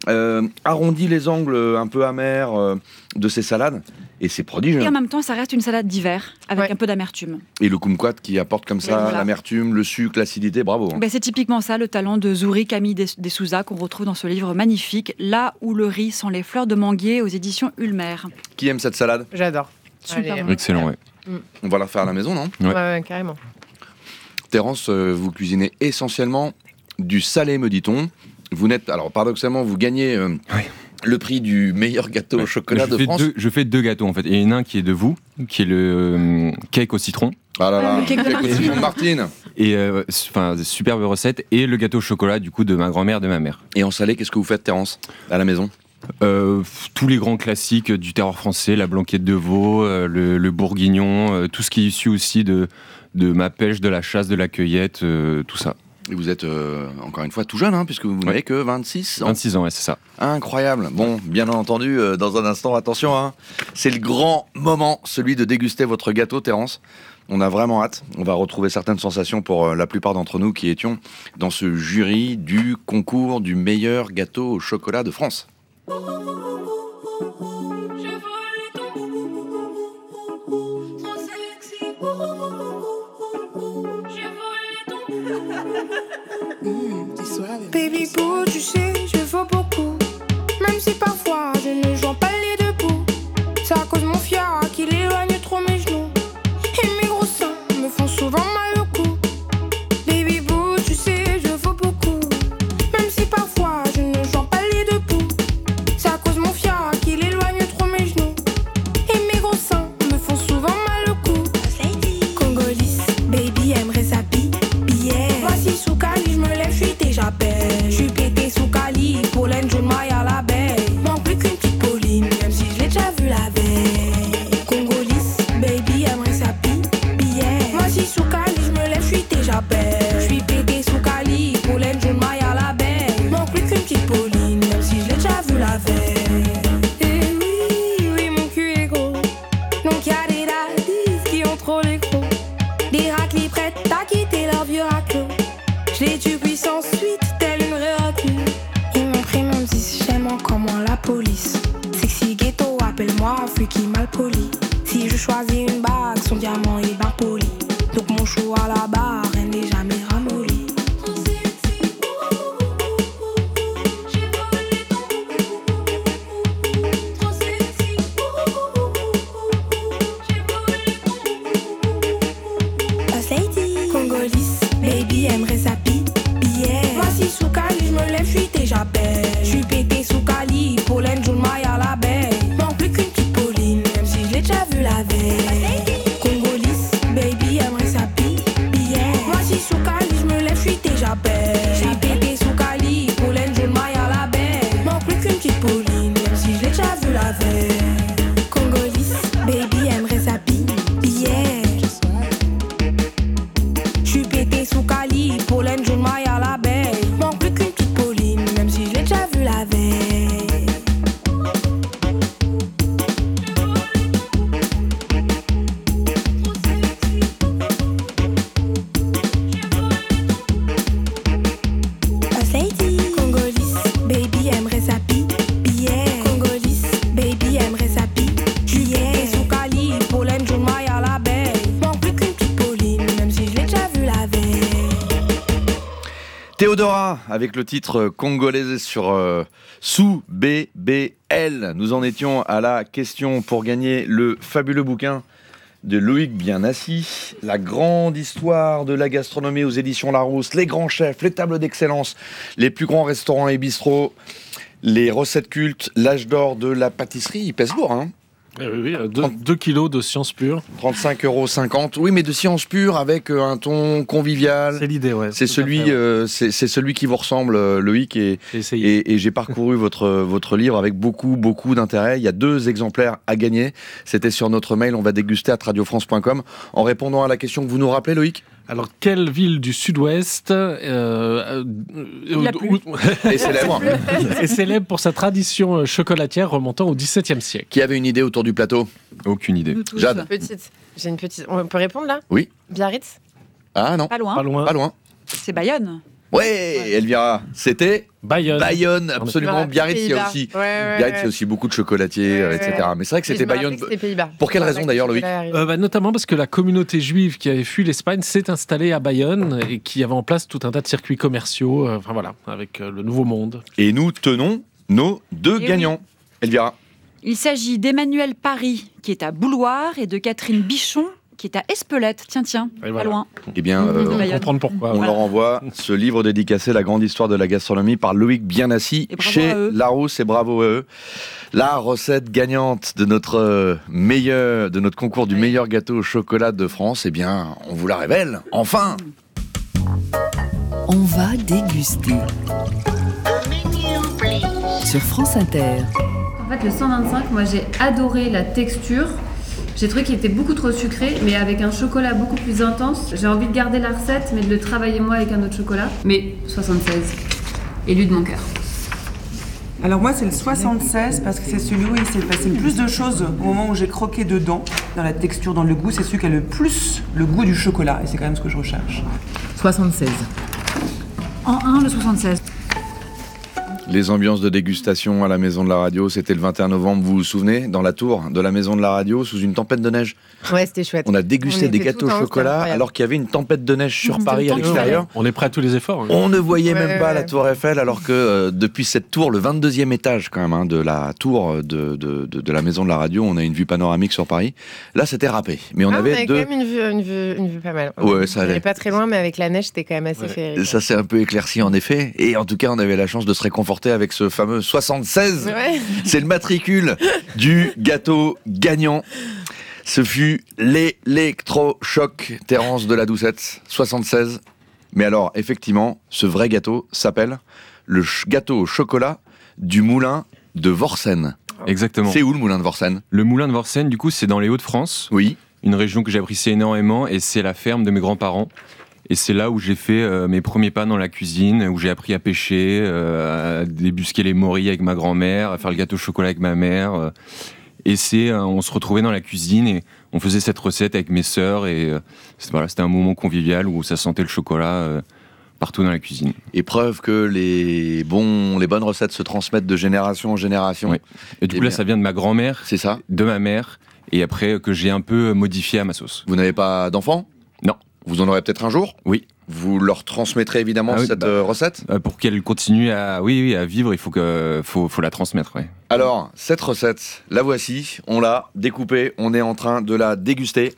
arrondit les angles un peu amers de ces salades. Et c'est prodigieux. Et en même temps, ça reste une salade d'hiver avec un peu d'amertume. Et le kumquat qui apporte comme ça l'amertume, le sucre, l'acidité, bravo. Ben, c'est typiquement ça, le talent de Zouri Camille des Souza qu'on retrouve dans ce livre magnifique, Là où le riz sent les fleurs de manguier aux éditions Ulmer. Qui aime cette salade? J'adore. Super. Excellent, ouais. On va la faire à la maison, non? Ouais, carrément. Terence, vous cuisinez essentiellement du salé, me dit-on. Vous n'êtes, alors paradoxalement, vous gagnez le prix du meilleur gâteau au chocolat de France. Je fais 2 gâteaux en fait. Il y en a un qui est de vous, qui est le cake au citron. Ah là là, le cake au citron de Martine. Et superbe recette. Et le gâteau au chocolat du coup de ma grand-mère, de ma mère. Et en salé, qu'est-ce que vous faites, Terence, à la maison? Tous les grands classiques du terroir français, la blanquette de veau, le bourguignon, tout ce qui est issu aussi de ma pêche, de la chasse, de la cueillette, tout ça. Et vous êtes, encore une fois, tout jeune, puisque vous n'avez que 26 ans. 26 ans, ouais, c'est ça. Incroyable. Bon, bien entendu, dans un instant, attention, c'est le grand moment, celui de déguster votre gâteau, Terence. On a vraiment hâte. On va retrouver certaines sensations pour la plupart d'entre nous qui étions dans ce jury du concours du meilleur gâteau au chocolat de France. Baby boo, tu sais, je vaux beaucoup. Même si parfois je ne joins pas les deux bouts. C'est à cause mon fiat qu'il éloigne trop mes genoux. Et mes gros seins me font souvent mal au cou. Baby boo, tu sais, je vaux beaucoup. Même si parfois je ne joins pas les deux bouts. C'est à cause mon fiat qu'il éloigne trop mes genoux. Et mes gros seins me font souvent mal au cou. Congolise, baby aimerait sa billet. Voici sous Cali, je me lève, je suis déjà belle. Je suis pété sous Cali, pollen, jaune, maille à l'abeille. Manque plus qu'une petite Pauline, même si je l'ai déjà vu la veille. Congolise, baby aimerait sa billet. Voici sous Cali, je me lève, je suis déjà belle. Je suis pété sous Cali, pollen, jaune, maille à l'abeille. Manque plus qu'une petite Pauline, même si je l'ai déjà vu la veille. Et oui, oui, mon cul est gros. Donc y'a des daddies qui ont trop les crocs. Des raclis prêtes à quitter leur vieux raclo. Je les tue puissance suite, telle une réaclue. Ils m'ont pris même si j'aime encore moins la police. Sexy ghetto, appelle-moi un freaky mal poli. Si je choisis une bague, son diamant est bien poli. Donc mon chou à la barre, elle n'est jamais ramollie. Congolise, baby aimerait sa billet. Voici sous Cali, je me lève, je suis déjà belle. Je suis pété sous Cali, pollen, jaune, maille à l'abeille. Manque plus qu'une petite Pauline, même si je l'ai déjà vu la veille. Congolise, baby aimerait sa billet. Voici sous Cali, je me lève, je suis déjà belle. Je suis pété sous Cali, pollen, jaune, maille à l'abeille. Manque plus qu'une petite Pauline, même si je l'ai déjà vu la veille. Congolise, baby aimerait sa billet. J'suis pété sous Cali, pollen, jaune, maille à l'abeille. Manque plus qu'une petite Pauline, même si je l'ai déjà vu la veille. Congolise, baby aimerait sa billet. Congolise, baby aimerait sa billet. Sous Cali, pollen, jaune, maille à l'abeille. Manque plus qu'une petite Pauline, même si je l'ai déjà vu la veille. Théodora, avec le titre congolais sur sous BBL. Nous en étions à la question pour gagner le fabuleux bouquin de Loïc Bienassi, la grande histoire de la gastronomie aux éditions Larousse, les grands chefs, les tables d'excellence, les plus grands restaurants et bistrots, les recettes cultes, l'âge d'or de la pâtisserie. Il pèse lourd, hein. Oui, 2 kilos de science pure. 35,50 €. Oui, mais de science pure avec un ton convivial. C'est l'idée, ouais. C'est celui qui vous ressemble, Loïc. Et j'ai parcouru votre livre avec beaucoup d'intérêt. Il y a 2 exemplaires à gagner. C'était sur notre mail, on va déguster à radiofrance.com. En répondant à la question que vous nous rappelez, Loïc. Alors, quelle ville du sud-ouest est célèbre est célèbre pour sa tradition chocolatière remontant au XVIIe siècle? Qui avait une idée autour du plateau? Aucune idée. Jade. J'ai une petite. On peut répondre là? Oui. Biarritz? Ah non. Pas loin. Pas loin. C'est Bayonne. Ouais, Elvira, c'était Bayonne. Bayonne, absolument. Biarritz, il y a aussi. Biarritz, il y a aussi beaucoup de chocolatiers, etc. Mais c'est vrai que c'était Bayonne. Pour quelle raison d'ailleurs, Loïc? Notamment parce que la communauté juive qui avait fui l'Espagne s'est installée à Bayonne et qui avait en place tout un tas de circuits commerciaux, avec le Nouveau Monde. Et nous tenons nos 2 gagnants. Elvira. Il s'agit d'Emmanuel Paris, qui est à Bouloire, et de Catherine Bichon, qui est à Espelette. Tiens, pas loin. Eh bien, on comprend pourquoi. On leur envoie ce livre dédicacé, La grande histoire de la gastronomie, par Loïc Bienassi, chez Larousse, et bravo à eux. La recette gagnante de notre concours du meilleur gâteau au chocolat de France, eh bien, on vous la révèle, enfin. On va déguster. Sur France Inter. En fait, le 125, moi j'ai adoré la texture. J'ai trouvé qu'il était beaucoup trop sucré, mais avec un chocolat beaucoup plus intense. J'ai envie de garder la recette, mais de le travailler moi avec un autre chocolat. Mais 76, élu de mon cœur. Alors moi c'est le 76 parce que c'est celui où il s'est passé le plus de choses au moment où j'ai croqué dedans. Dans la texture, dans le goût, c'est celui qui a le plus le goût du chocolat et c'est quand même ce que je recherche. 76. En 1, le 76. Les ambiances de dégustation à la Maison de la Radio, c'était le 21 novembre, vous vous souvenez, dans la tour de la Maison de la Radio, sous une tempête de neige. Ouais, c'était chouette. On a dégusté des gâteaux au chocolat alors qu'il y avait une tempête de neige sur Paris à l'extérieur. On est prêt à tous les efforts. On ne voyait même pas la tour Eiffel alors que depuis cette tour, le 22e étage quand même, de la tour de la Maison de la Radio, on a une vue panoramique sur Paris. Là, c'était râpé. Mais on avait quand même une vue pas mal. Ouais, ça allait. On n'est pas très loin, mais avec la neige, c'était quand même assez féerique. Ça s'est un peu éclairci en effet. Et en tout cas, on avait la chance de se réconforter avec ce fameux 76. Ouais. C'est le matricule du gâteau gagnant. Ce fut l'électrochoc Terence de la Doucette, 76. Mais alors, effectivement, ce vrai gâteau s'appelle le gâteau au chocolat du moulin de Vorsen. Exactement. C'est où le moulin de Vorsen ? Le moulin de Vorsen, du coup, c'est dans les Hauts-de-France. Oui. Une région que j'apprécie énormément et c'est la ferme de mes grands-parents. Et c'est là où j'ai fait mes premiers pas dans la cuisine, où j'ai appris à pêcher, à débusquer les morilles avec ma grand-mère, à faire le gâteau au chocolat avec ma mère. Et on se retrouvait dans la cuisine et on faisait cette recette avec mes sœurs. Et c'était un moment convivial où ça sentait le chocolat partout dans la cuisine. Et preuve que les bonnes recettes se transmettent de génération en génération. Oui. Et du coup, là, ça vient de ma grand-mère, c'est ça, de ma mère, et après que j'ai un peu modifié à ma sauce. Vous n'avez pas d'enfants ? Non. Vous en aurez peut-être un jour ? Oui. Vous leur transmettrez évidemment cette recette ? Pour qu'elle continue à vivre, il faut la transmettre. Ouais. Alors, cette recette, la voici. On l'a découpée, on est en train de la déguster.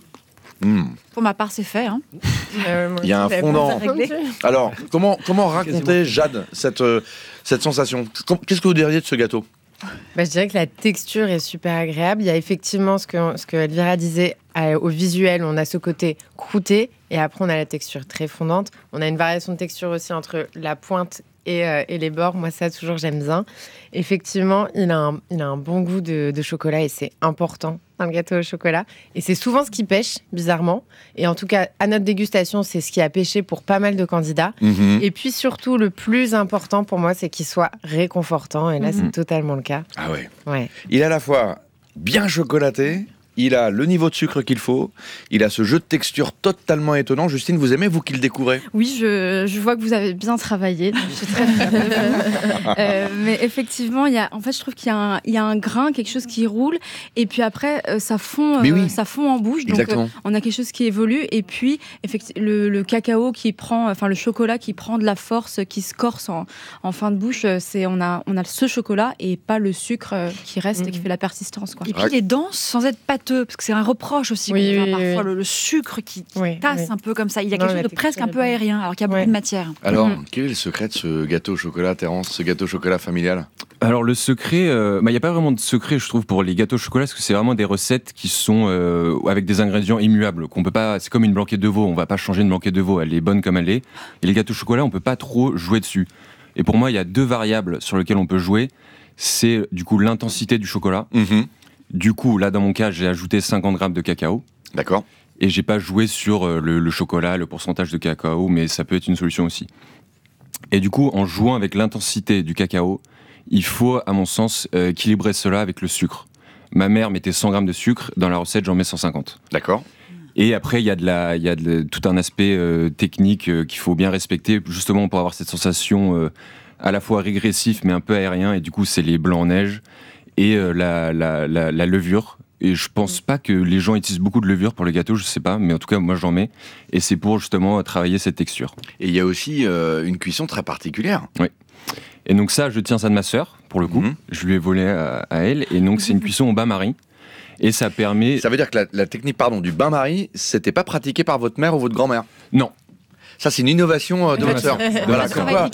Pour ma part, c'est fait. Hein. Il y a un fondant. Alors, comment raconter, Jade, cette sensation ? Qu'est-ce que vous diriez de ce gâteau ? Je dirais que la texture est super agréable. Il y a effectivement ce que Elvira disait au visuel. On a ce côté croûté et après on a la texture très fondante. On a une variation de texture aussi entre la pointe et les bords. Moi, ça, toujours, j'aime bien. Effectivement, il a un bon goût de chocolat et c'est important dans le gâteau au chocolat. Et c'est souvent ce qui pêche, bizarrement. Et en tout cas, à notre dégustation, c'est ce qui a pêché pour pas mal de candidats. Et puis surtout, le plus important pour moi, c'est qu'il soit réconfortant. Et là, c'est totalement le cas. Ah ouais. Ouais. Il est à la fois bien chocolaté, il a le niveau de sucre qu'il faut, il a ce jeu de texture totalement étonnant. Justine, vous aimez, vous qui le découvrez ? Oui, je vois que vous avez bien travaillé, donc je suis très fière de vous. Mais effectivement, je trouve qu'il y a un grain, quelque chose qui roule, et puis après, ça fond en bouche. Donc, on a quelque chose qui évolue, et puis le cacao qui prend, le chocolat qui prend de la force, qui se corse en fin de bouche. On a ce chocolat et pas le sucre qui reste et qui fait la persistance, quoi. Et puis il est dense sans être pâteux. Parce que c'est un reproche aussi parfois le sucre qui tasse un peu comme ça. Il y a quelque chose de presque un peu aérien, alors qu'il y a beaucoup de matière. Alors, quel est le secret de ce gâteau au chocolat, Terence, ce gâteau au chocolat familial ? Alors le secret, il n'y a pas vraiment de secret, je trouve, pour les gâteaux au chocolat, parce que c'est vraiment des recettes qui sont avec des ingrédients immuables, qu'on peut pas. C'est comme une blanquette de veau, on va pas changer une blanquette de veau, elle est bonne comme elle est. Et les gâteaux au chocolat, on peut pas trop jouer dessus. Et pour moi, il y a deux variables sur lesquelles on peut jouer. C'est du coup l'intensité du chocolat. Du coup, là, dans mon cas, j'ai ajouté 50 grammes de cacao. D'accord. Et j'ai pas joué sur le chocolat, le pourcentage de cacao, mais ça peut être une solution aussi. Et du coup, en jouant avec l'intensité du cacao, il faut, à mon sens, équilibrer cela avec le sucre. Ma mère mettait 100 grammes de sucre, dans la recette, j'en mets 150. D'accord. Et après, il y a tout un aspect technique qu'il faut bien respecter, justement pour avoir cette sensation à la fois régressif, mais un peu aérien. Et du coup, c'est les blancs en neige et la levure. Et je pense pas que les gens utilisent beaucoup de levure pour le gâteau, je sais pas, mais en tout cas moi j'en mets. Et c'est pour justement travailler cette texture. Et il y a aussi une cuisson très particulière. Oui. Et donc ça, je tiens ça de ma sœur, pour le coup. Je lui ai volé à elle. Et donc c'est une cuisson au bain-marie. Et ça permet... Ça veut dire que la technique du bain-marie, c'était pas pratiqué par votre mère ou votre grand-mère ? Non. Ça, c'est une innovation de votre sœur. Voilà, comme quoi,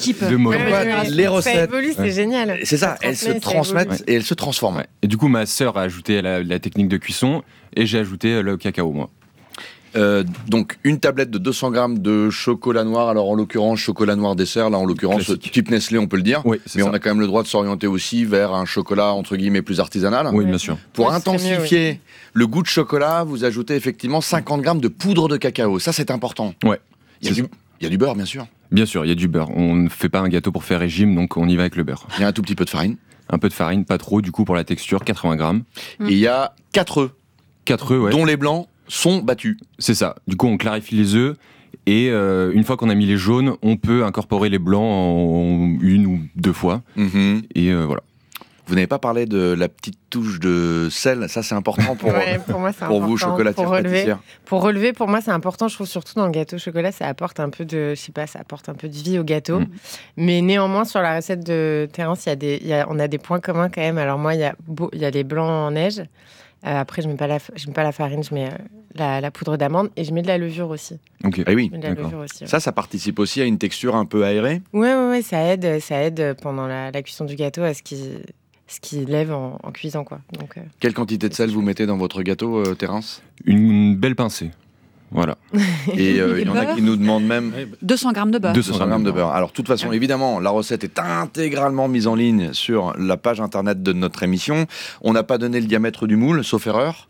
les recettes. Ça évolue, c'est génial. C'est ça, elles se transmettent et elles se transforment. Ouais. Et du coup, ma sœur a ajouté la technique de cuisson et j'ai ajouté le cacao, moi. Donc une tablette de 200 grammes de chocolat noir. Alors en l'occurrence chocolat noir dessert. Là en l'occurrence type Nestlé, on peut le dire. Oui, mais on a quand même le droit de s'orienter aussi vers un chocolat entre guillemets plus artisanal. Oui, bien sûr. Pour intensifier le goût de chocolat, vous ajoutez effectivement 50 grammes de poudre de cacao. Ça c'est important. Ouais. Il y a du beurre bien sûr. Bien sûr, il y a du beurre. On ne fait pas un gâteau pour faire régime, donc on y va avec le beurre. Il y a un tout petit peu de farine. Un peu de farine, pas trop, du coup, pour la texture, 80 grammes. Et il y a 4 œufs. 4 œufs, ouais. Dont les blancs sont battus. C'est ça. Du coup, on clarifie les œufs. Et une fois qu'on a mis les jaunes, on peut incorporer les blancs en 1 ou 2 fois. Et voilà. Vous n'avez pas parlé de la petite touche de sel, ça c'est important pour, pour moi, c'est pour important. vous, chocolatière pâtissière. Pour relever, pour moi c'est important, je trouve surtout dans le gâteau au chocolat, ça apporte un peu de, ça apporte un peu de vie au gâteau. Mais néanmoins, sur la recette de Terence, on a des points communs quand même. Alors moi, il y a les blancs en neige. Après, je mets pas la farine, je mets la poudre d'amande et je mets de la levure aussi. Ok. Ah oui. Je mets de la levure aussi, ouais. Ça participe aussi à une texture un peu aérée. Ouais, ça aide pendant la cuisson du gâteau à ce qui lève en cuisant, quoi. Donc, quelle quantité de sel vous mettez dans votre gâteau, Terence ? Une belle pincée. Voilà. Et il y en a qui nous demandent même 200 grammes de beurre. 200 grammes de beurre. Alors, de toute façon, évidemment, la recette est intégralement mise en ligne sur la page internet de notre émission. On n'a pas donné le diamètre du moule, sauf erreur.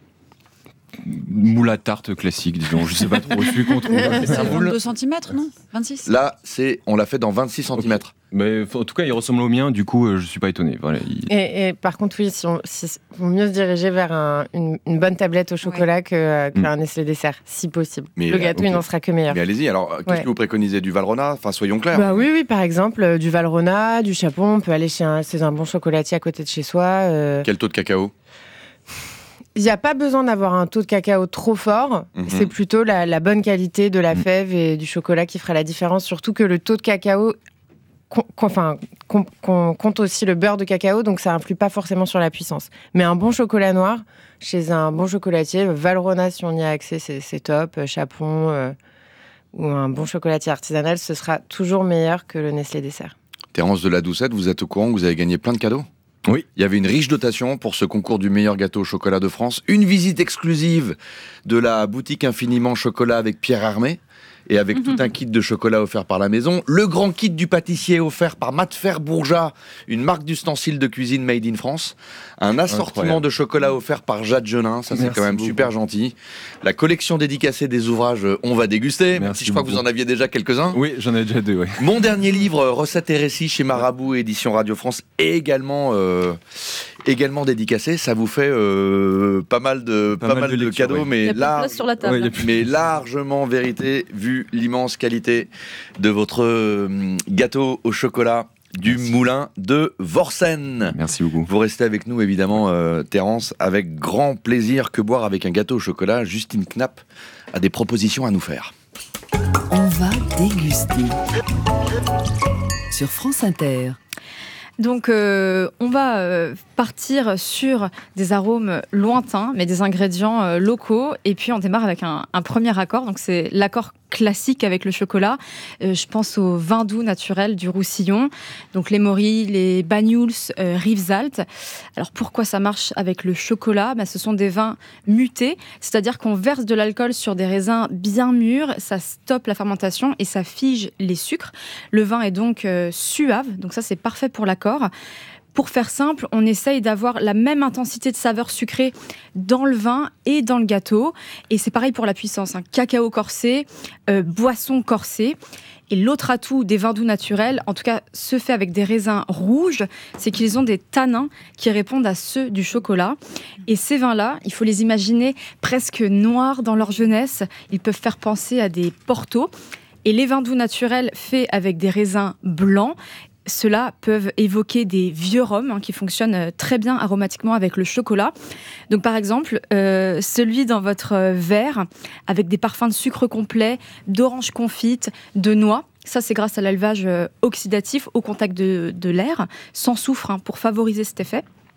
Moule à tarte classique, disons. Je sais pas trop, celui qu'on trouve. C'est 22 cm, non 26 ? Là, on l'a fait dans 26 cm. Okay. Mais en tout cas, il ressemble au mien, du coup, je suis pas étonné. Voilà, et par contre, oui, vaut mieux se diriger vers une bonne tablette au chocolat qu'un Nestlé dessert, si possible. Mais le gâteau, il n'en sera que meilleur. Mais allez-y, alors, qu'est-ce que vous préconisez ? Du Valrhona ? Enfin, soyons clairs. Bah oui, par exemple, du Valrhona, du Chapon, on peut aller chez un bon chocolatier à côté de chez soi. Quel taux de cacao ? Il n'y a pas besoin d'avoir un taux de cacao trop fort, c'est plutôt la bonne qualité de la fève et du chocolat qui fera la différence, surtout que le taux de cacao compte aussi le beurre de cacao, donc ça influe pas forcément sur la puissance. Mais un bon chocolat noir, chez un bon chocolatier, Valrhona si on y a accès, c'est top, Chapon ou un bon chocolatier artisanal, ce sera toujours meilleur que le Nestlé dessert. Terence de la Doucette, vous êtes au courant que vous avez gagné plein de cadeaux ? Oui. Il y avait une riche dotation pour ce concours du meilleur gâteau au chocolat de France, une visite exclusive de la boutique Infiniment Chocolat avec Pierre Hermé, et avec tout un kit de chocolat offert par la maison, le grand kit du pâtissier offert par Matfer Bourgeat, une marque d'ustensiles de cuisine made in France, un assortiment de chocolat offert par Jade Genin, ça c'est quand même super gentil, la collection dédicacée des ouvrages On va déguster, même si je crois que vous en aviez déjà quelques-uns. Oui, j'en ai déjà 2, ouais. Mon dernier livre, Recettes et récits chez Marabout, édition Radio France, également dédicacé, ça vous fait pas mal de cadeaux, ouais. Mais largement vérité, vu l'immense qualité de votre gâteau au chocolat du Moulin de Vorsen. Merci beaucoup. Vous restez avec nous, évidemment, Terence, avec grand plaisir. Que boire avec un gâteau au chocolat ? Justine Knapp a des propositions à nous faire. On va déguster sur France Inter. Donc, on va partir sur des arômes lointains, mais des ingrédients locaux. Et puis, on démarre avec un premier accord. Donc, c'est l'accord classique avec le chocolat. Je pense au vin doux naturel du Roussillon. Donc, les Morilles, les Banyuls, Rivesaltes. Alors, pourquoi ça marche avec le chocolat ? Ce sont des vins mutés, c'est-à-dire qu'on verse de l'alcool sur des raisins bien mûrs. Ça stoppe la fermentation et ça fige les sucres. Le vin est donc suave. Donc, ça, c'est parfait pour l'accord. Pour faire simple, on essaye d'avoir la même intensité de saveur sucrée dans le vin et dans le gâteau. Et c'est pareil pour la puissance. Cacao corsé, boisson corsée. Et l'autre atout des vins doux naturels, en tout cas ceux faits avec des raisins rouges, c'est qu'ils ont des tanins qui répondent à ceux du chocolat. Et ces vins-là, il faut les imaginer presque noirs dans leur jeunesse. Ils peuvent faire penser à des portos. Et les vins doux naturels faits avec des raisins blancs, ceux-là peuvent évoquer des vieux rhums qui fonctionnent très bien aromatiquement avec le chocolat. Donc par exemple, celui dans votre verre avec des parfums de sucre complet, d'orange confite, de noix. Ça, c'est grâce à l'élevage oxydatif au contact de l'air, sans soufre, pour favoriser cet effet.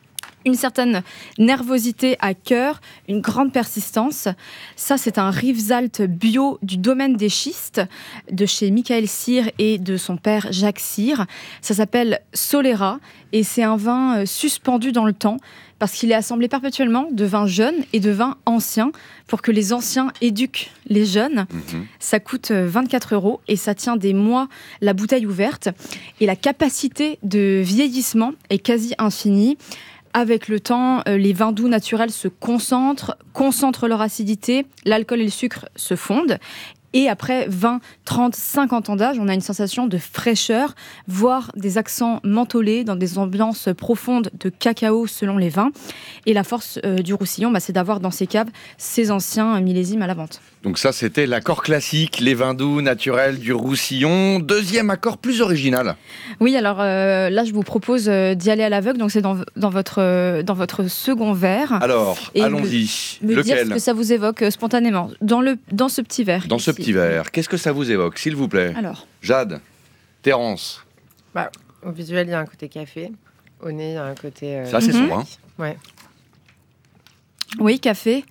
une certaine nervosité à cœur, une grande persistance. Ça, c'est un Rivesaltes bio du domaine des schistes, de chez Michael Cyr et de son père Jacques Cyr. Ça s'appelle Solera et c'est un vin suspendu dans le temps parce qu'il est assemblé perpétuellement de vins jeunes et de vins anciens pour que les anciens éduquent les jeunes. Ça coûte 24 € et ça tient des mois la bouteille ouverte. Et la capacité de vieillissement est quasi infinie. Avec le temps, les vins doux naturels se concentrent leur acidité, l'alcool et le sucre se fondent. Et après 20, 30, 50 ans d'âge, on a une sensation de fraîcheur, voire des accents mentholés dans des ambiances profondes de cacao selon les vins. Et la force du Roussillon, c'est d'avoir dans ses caves ces anciens millésimes à la vente. Donc ça, c'était l'accord classique, les vins doux naturels du Roussillon. Deuxième accord plus original. Oui, alors là, je vous propose d'y aller à l'aveugle. Donc c'est dans votre second verre. Alors, et allons-y. Me Lequel ? dire ce que ça vous évoque spontanément. Dans ce petit verre. Dans ce petit verre. Qu'est-ce que ça vous évoque, s'il vous plaît ? Alors. Jade, Terence. Au visuel, il y a un côté café. Au nez, il y a un côté... Ça, c'est sombre, hein ? Ouais. Oui, café.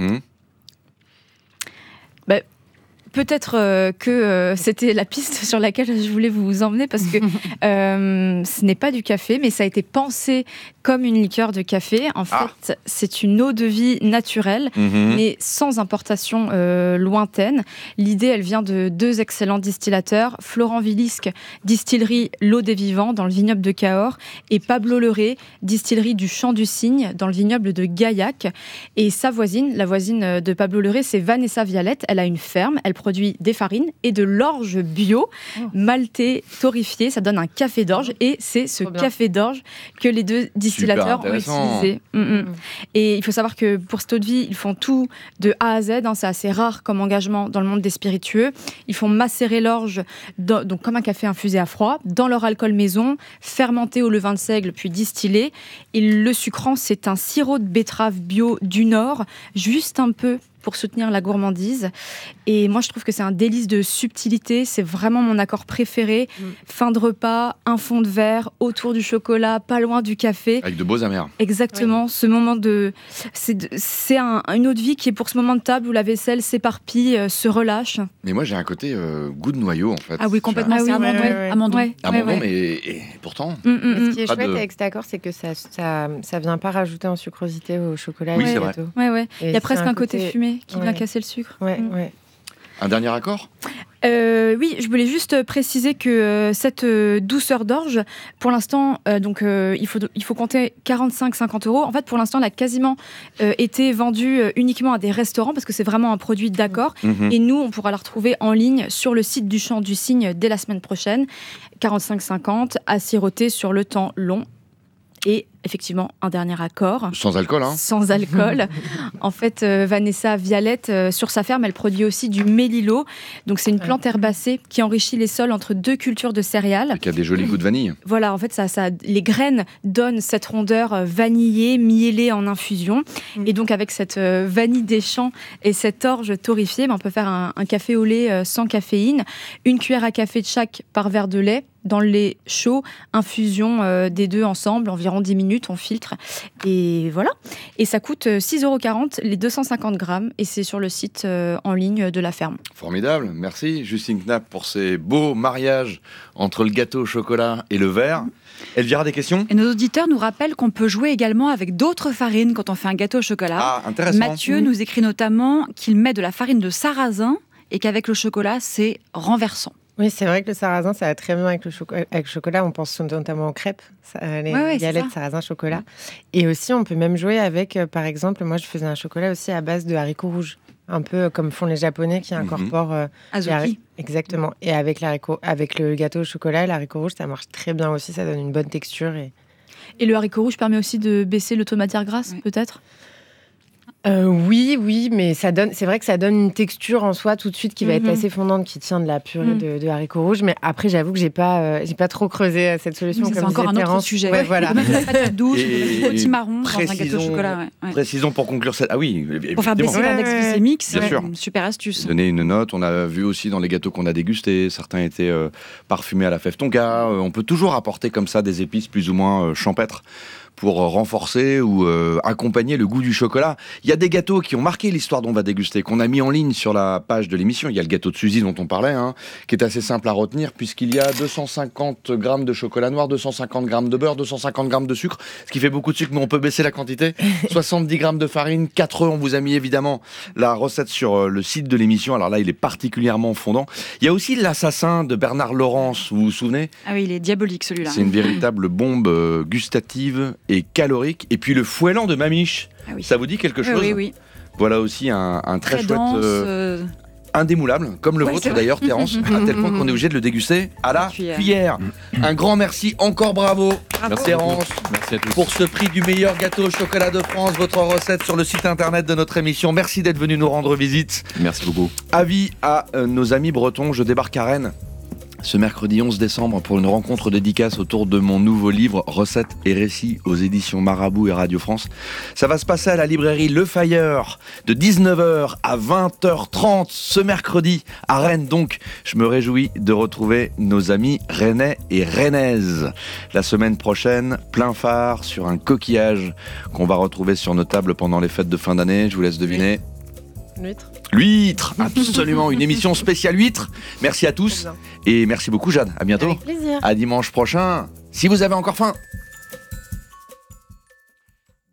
Peut-être que c'était la piste sur laquelle je voulais vous emmener parce que ce n'est pas du café, mais ça a été pensé comme une liqueur de café. En fait, c'est une eau de vie naturelle, mais sans importation lointaine. L'idée, elle vient de deux excellents distillateurs, Florent Villisque, distillerie L'Eau des Vivants, dans le vignoble de Cahors, et Pablo Leré, distillerie du Champ du Cygne, dans le vignoble de Gaillac. Et sa voisine, la voisine de Pablo Leré, c'est Vanessa Vialette. Elle a une ferme, elle produit des farines et de l'orge bio, maltais, torréfié. Ça donne un café d'orge et c'est ce café d'orge que les deux distillateurs ont utilisé. Et il faut savoir que pour cette eau de vie, ils font tout de A à Z. C'est assez rare comme engagement dans le monde des spiritueux. Ils font macérer l'orge, donc comme un café infusé à froid, dans leur alcool maison, fermenté au levain de seigle puis distillé. Et le sucrant, c'est un sirop de betterave bio du Nord, juste un peu pour soutenir la gourmandise. Et moi, je trouve que c'est un délice de subtilité. C'est vraiment mon accord préféré. Fin de repas, un fond de verre, autour du chocolat, pas loin du café. Avec de beaux amers. Exactement. Ce moment de... C'est une eau de vie qui est pour ce moment de table où la vaisselle s'éparpille, se relâche. Mais moi, j'ai un côté goût de noyau, en fait. Ah oui, complètement. C'est amandon. Amandon, mais et pourtant... Ce qui est chouette avec cet accord, c'est que ça vient pas rajouter en sucrosité au chocolat. Oui, c'est vrai. Il y a presque un côté fumé qui vient casser le sucre. Un dernier accord ? Oui, je voulais juste préciser que cette douceur d'orge, pour l'instant, il faut compter 45-50 €. En fait, pour l'instant, elle a quasiment été vendue uniquement à des restaurants parce que c'est vraiment un produit d'accord. Et nous, on pourra la retrouver en ligne sur le site du Champ du Cygne dès la semaine prochaine. 45-50 à siroter sur le temps long. Et effectivement, un dernier accord. Sans alcool, hein ? Sans alcool. En fait, Vanessa Vialette, sur sa ferme, elle produit aussi du mélilo. Donc, c'est une plante herbacée qui enrichit les sols entre deux cultures de céréales. Et qui a des jolis goûts de vanille. Voilà, en fait, les graines donnent cette rondeur vanillée, mielée en infusion. Et donc, avec cette vanille des champs et cette orge torréfiée, on peut faire un café au lait sans caféine. 1 cuillère à café de chaque par verre de lait. Dans le lait chaud, infusion des deux ensemble, environ 10 minutes, on filtre. Et voilà. Et ça coûte 6,40 € les 250 grammes. Et c'est sur le site en ligne de la ferme. Formidable. Merci Justine Knapp pour ces beaux mariages entre le gâteau au chocolat et le verre. Elvira, des questions ? Et nos auditeurs nous rappellent qu'on peut jouer également avec d'autres farines quand on fait un gâteau au chocolat. Ah, intéressant. Mathieu nous écrit notamment qu'il met de la farine de sarrasin et qu'avec le chocolat, c'est renversant. Oui, c'est vrai que le sarrasin, ça va très bien avec le chocolat. On pense notamment aux crêpes, les galettes sarrasin chocolat. Et aussi, on peut même jouer avec, par exemple, moi, je faisais un chocolat aussi à base de haricots rouges. Un peu comme font les Japonais qui incorporent... azuki. Exactement. Et avec le gâteau au chocolat, l'haricot rouge, ça marche très bien aussi. Ça donne une bonne texture. Et le haricot rouge permet aussi de baisser le taux de matière grasse, peut-être ? Oui, mais c'est vrai que ça donne une texture en soi tout de suite qui va être assez fondante, qui tient de la purée de haricots rouges. Mais après, j'avoue que j'ai pas trop creusé cette solution. C'est encore un autre sujet. Ouais, voilà. Même la pâte douce, le potimarron dans un gâteau au chocolat. Précisons pour conclure cette... Ah oui, pour faire baisser l'index glycémique, c'est une super astuce. Donner une note, on a vu aussi dans les gâteaux qu'on a dégustés, certains étaient parfumés à la fève tonka. On peut toujours apporter comme ça des épices plus ou moins champêtres pour renforcer ou accompagner le goût du chocolat. Il y a des gâteaux qui ont marqué l'histoire dont on va déguster, qu'on a mis en ligne sur la page de l'émission. Il y a le gâteau de Suzy dont on parlait, qui est assez simple à retenir puisqu'il y a 250 grammes de chocolat noir, 250 grammes de beurre, 250 grammes de sucre, ce qui fait beaucoup de sucre, mais on peut baisser la quantité. 70 grammes de farine, 4 œufs. On vous a mis évidemment la recette sur le site de l'émission. Alors là, il est particulièrement fondant. Il y a aussi l'assassin de Bernard Laurence, vous vous souvenez ? Ah oui, il est diabolique celui-là. C'est une véritable bombe gustative et calorique. Et puis le fouellant de Mamiche, ça vous dit quelque chose ? Oui. Voilà aussi un très chouette... dense, indémoulable, comme le vôtre d'ailleurs, Terence, à tel point qu'on est obligé de le déguster à la cuillère. Un grand merci, encore bravo, Terence, pour ce prix du meilleur gâteau au chocolat de France, votre recette sur le site internet de notre émission. Merci d'être venu nous rendre visite. Merci beaucoup. Avis à nos amis bretons, je débarque à Rennes ce mercredi 11 décembre pour une rencontre dédicace autour de mon nouveau livre Recettes et récits aux éditions Marabout et Radio France. Ça va se passer à la librairie Le Fayeur de 19h à 20h30 ce mercredi à Rennes. Donc, je me réjouis de retrouver nos amis rennais et rennaises. La semaine prochaine, plein phare sur un coquillage qu'on va retrouver sur nos tables pendant les fêtes de fin d'année. Je vous laisse deviner. L'huître, absolument, une émission spéciale huître. Merci à tous et merci beaucoup Jade, à bientôt. Avec plaisir. À dimanche prochain, si vous avez encore faim.